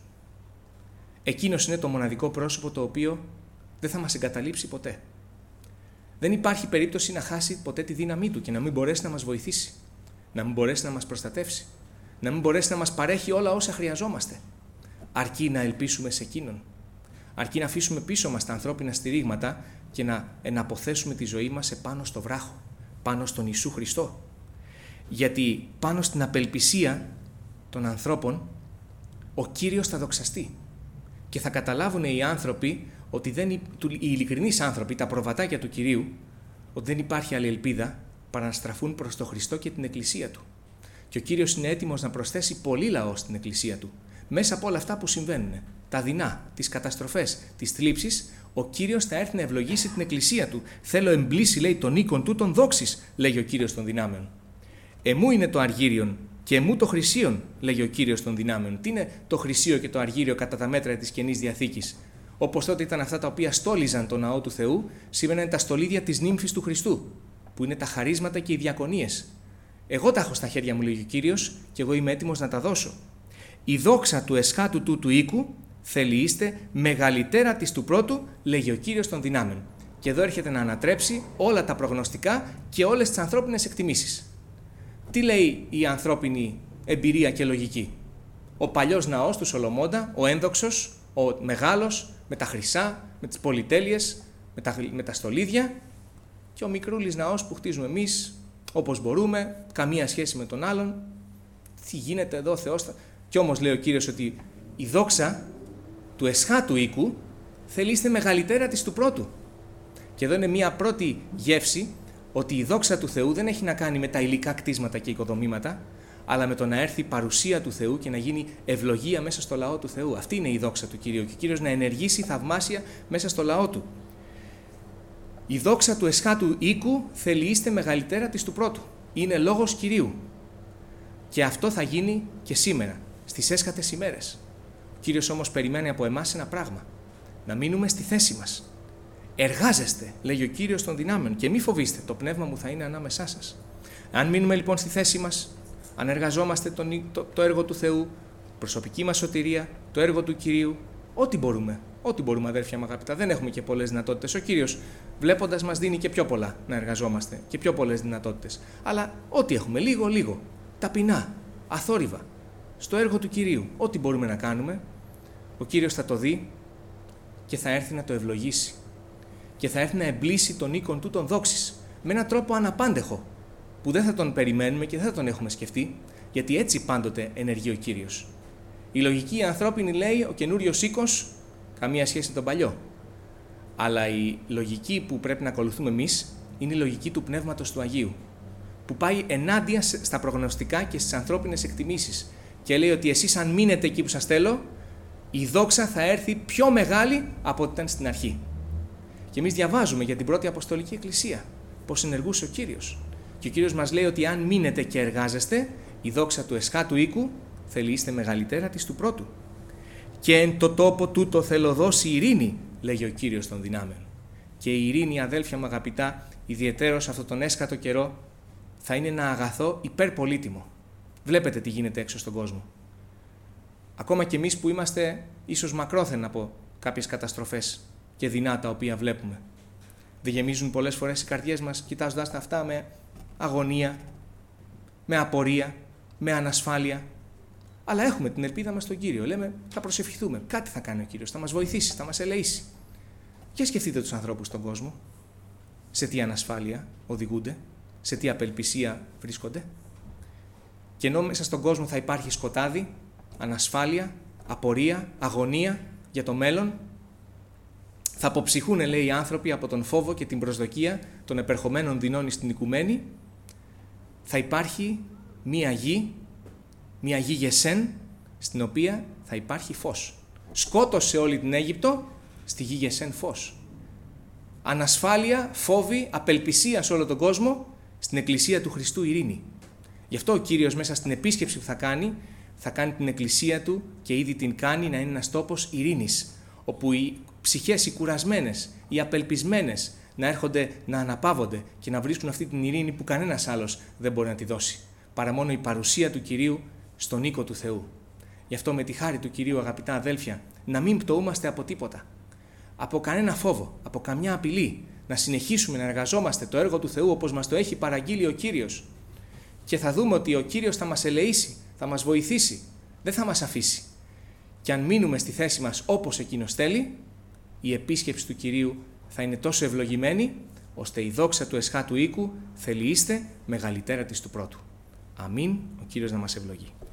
Εκείνος είναι το μοναδικό πρόσωπο το οποίο δεν θα μας εγκαταλείψει ποτέ. Δεν υπάρχει περίπτωση να χάσει ποτέ τη δύναμή του και να μην μπορέσει να μας βοηθήσει, να μην μπορέσει να μας προστατεύσει, να μην μπορέσει να μας παρέχει όλα όσα χρειαζόμαστε. Αρκεί να ελπίσουμε σε εκείνον. Αρκεί να αφήσουμε πίσω μας τα ανθρώπινα στηρίγματα και να εναποθέσουμε τη ζωή μας επάνω στο βράχο, πάνω στον Ιησού Χριστό. Γιατί πάνω στην απελπισία των ανθρώπων ο Κύριος θα δοξαστεί και θα καταλάβουν οι άνθρωποι, ότι δεν, οι ειλικρινείς άνθρωποι, τα προβατάκια του Κυρίου, ότι δεν υπάρχει άλλη ελπίδα παρά να στραφούν προς τον Χριστό και την Εκκλησία Του. Και ο Κύριος είναι έτοιμος να προσθέσει πολύ λαό στην Εκκλησία Του. Μέσα από όλα αυτά που συμβαίνουν, τα δεινά, τις καταστροφές, τις θλίψεις, ο Κύριος θα έρθει να ευλογήσει την Εκκλησία Του. Θέλω εμπλήσει, λέει, τον οίκον του των δόξης, λέγει ο Κύριος των δυνάμεων. Εμού είναι το αργύριον και εμού το χρυσίον, λέγει ο Κύριος των δυνάμεων. Τι είναι το χρυσίο και το αργύριο κατά τα μέτρα της Καινής Διαθήκης? Όπως τότε ήταν αυτά τα οποία στόλιζαν τον ναό του Θεού, σήμερα είναι τα στολίδια της νύμφης του Χριστού, που είναι τα χαρίσματα και οι διακονίες. Εγώ τα έχω στα χέρια μου, λέει ο Κύριος, και εγώ είμαι έτοιμος να τα δώσω. Η δόξα του εσχάτου του του οίκου θέλει είστε μεγαλύτερα της του πρώτου, λέγει ο Κύριος των δυνάμεων. Και εδώ έρχεται να ανατρέψει όλα τα προγνωστικά και όλες τις ανθρώπινες εκτιμήσεις. Τι λέει η ανθρώπινη εμπειρία και λογική? Ο παλιός ναός του Σολομώντα, ο ένδοξος, ο μεγάλος, με τα χρυσά, με τις πολυτέλειες, με τα, με τα στολίδια, και ο μικρούλης ναός που χτίζουμε εμείς όπως μπορούμε, καμία σχέση με τον άλλον. Τι γίνεται εδώ, Θεός? Θα... Κι όμως λέει ο Κύριος ότι η δόξα του εσχάτου οίκου θέλει είστε μεγαλύτερα της του πρώτου. Και εδώ είναι μια πρώτη γεύση ότι η δόξα του Θεού δεν έχει να κάνει με τα υλικά κτίσματα και οικοδομήματα, αλλά με το να έρθει η παρουσία του Θεού και να γίνει ευλογία μέσα στο λαό του Θεού. Αυτή είναι η δόξα του Κυρίου και ο Κύριος να ενεργήσει θαυμάσια μέσα στο λαό του. Η δόξα του εσχάτου οίκου θέλει είστε μεγαλύτερα της του πρώτου. Είναι λόγος Κυρίου. Και αυτό θα γίνει και σήμερα, στις έσχατες ημέρες. Ο Κύριος όμως περιμένει από εμάς ένα πράγμα. Να μείνουμε στη θέση μας. Εργάζεστε, λέγει ο Κύριος των δυνάμεων, και μη φοβήστε, το πνεύμα μου θα είναι ανάμεσά σας. Αν μείνουμε λοιπόν στη θέση μας, αν εργαζόμαστε το, το, το έργο του Θεού, προσωπική μας σωτηρία, το έργο του Κυρίου, ό,τι μπορούμε, ό,τι μπορούμε αδέρφια μου αγαπητά, δεν έχουμε και πολλές δυνατότητες. Ο Κύριος βλέποντας μας δίνει και πιο πολλά να εργαζόμαστε και πιο πολλές δυνατότητες. Αλλά ό,τι έχουμε, λίγο, λίγο, ταπεινά, αθόρυβα, στο έργο του Κυρίου, ό,τι μπορούμε να κάνουμε, ο Κύριος θα το δει και θα έρθει να το ευλογήσει. Και θα έρθει να εμπλήσει τον οίκον του τον δόξης, με έναν τρόπο αναπάντεχο, που δεν θα τον περιμένουμε και δεν θα τον έχουμε σκεφτεί, γιατί έτσι πάντοτε ενεργεί ο Κύριος. Η λογική ανθρώπινη λέει ο καινούριος οίκος, καμία σχέση με τον παλιό. Αλλά η λογική που πρέπει να ακολουθούμε εμείς είναι η λογική του Πνεύματος του Αγίου, που πάει ενάντια στα προγνωστικά και στις ανθρώπινες εκτιμήσεις και λέει ότι εσείς αν μείνετε εκεί που σας θέλω, η δόξα θα έρθει πιο μεγάλη από ό,τι ήταν στην αρχή. Και εμείς διαβάζουμε για την πρώτη Αποστολική Εκκλησία πώς ενεργούσε ο Κύριος. Και ο Κύριος μας λέει ότι αν μείνετε και εργάζεστε, η δόξα του εσχάτου οίκου θελείστε μεγαλύτερα της του πρώτου. Και εν το τόπο τούτο θέλω δώσει ειρήνη, λέγει ο Κύριος των δυνάμεων. Και η ειρήνη, αδέλφια μου αγαπητά, ιδιαιτέρως αυτόν τον έσχατο καιρό, θα είναι ένα αγαθό υπερπολίτιμο. Βλέπετε τι γίνεται έξω στον κόσμο. Ακόμα και εμείς που είμαστε ίσως μακρόθεν από κάποιες καταστροφές και δεινά τα οποία βλέπουμε. Δεν γεμίζουν πολλές φορές οι καρδιές μας κοιτάζοντας τα αυτά με αγωνία, με απορία, με ανασφάλεια. Αλλά έχουμε την ελπίδα μας στον Κύριο. Λέμε θα προσευχηθούμε. Κάτι θα κάνει ο Κύριος. Θα μας βοηθήσει, θα μας ελεήσει. Και σκεφτείτε τους ανθρώπους στον κόσμο. Σε τι ανασφάλεια οδηγούνται, σε τι απελπισία βρίσκονται. Και ενώ μέσα στον κόσμο θα υπάρχει σκοτάδι, ανασφάλεια, απορία, αγωνία για το μέλλον, θα αποψυχούν, λέει, οι άνθρωποι από τον φόβο και την προσδοκία των επερχομένων δεινών στην οικουμένη. Θα υπάρχει μία γη, μία γη Γεσέν, στην οποία θα υπάρχει φως. Σκότος σε όλη την Αίγυπτο, στη γη Γεσέν φως. Ανασφάλεια, φόβη, απελπισία σε όλο τον κόσμο, στην Εκκλησία του Χριστού ειρήνη. Γι' αυτό ο Κύριος μέσα στην επίσκεψη που θα κάνει, θα κάνει την Εκκλησία του και ήδη την κάνει να είναι ένας τόπος ειρήνης, όπου οι ψυχές οι κουρασμένες, οι απελπισμένες να έρχονται να αναπαύονται και να βρίσκουν αυτή την ειρήνη που κανένας άλλος δεν μπορεί να τη δώσει, παρά μόνο η παρουσία του Κυρίου στον οίκο του Θεού. Γι' αυτό με τη χάρη του Κυρίου, αγαπητά αδέλφια, να μην πτωούμαστε από τίποτα, από κανένα φόβο, από καμιά απειλή, να συνεχίσουμε να εργαζόμαστε το έργο του Θεού όπως μας το έχει παραγγείλει ο Κύριος. Και θα δούμε ότι ο Κύριος θα μας ελεήσει, θα μας βοηθήσει, δεν θα μας αφήσει. Και αν μείνουμε στη θέση μας όπως Εκείνος θέλει, η επίσκεψη του Κυρίου θα είναι τόσο ευλογημένη, ώστε η δόξα του εσχάτου οίκου θελειείστε μεγαλύτερα της του πρώτου. Αμήν, ο Κύριος να μας ευλογεί.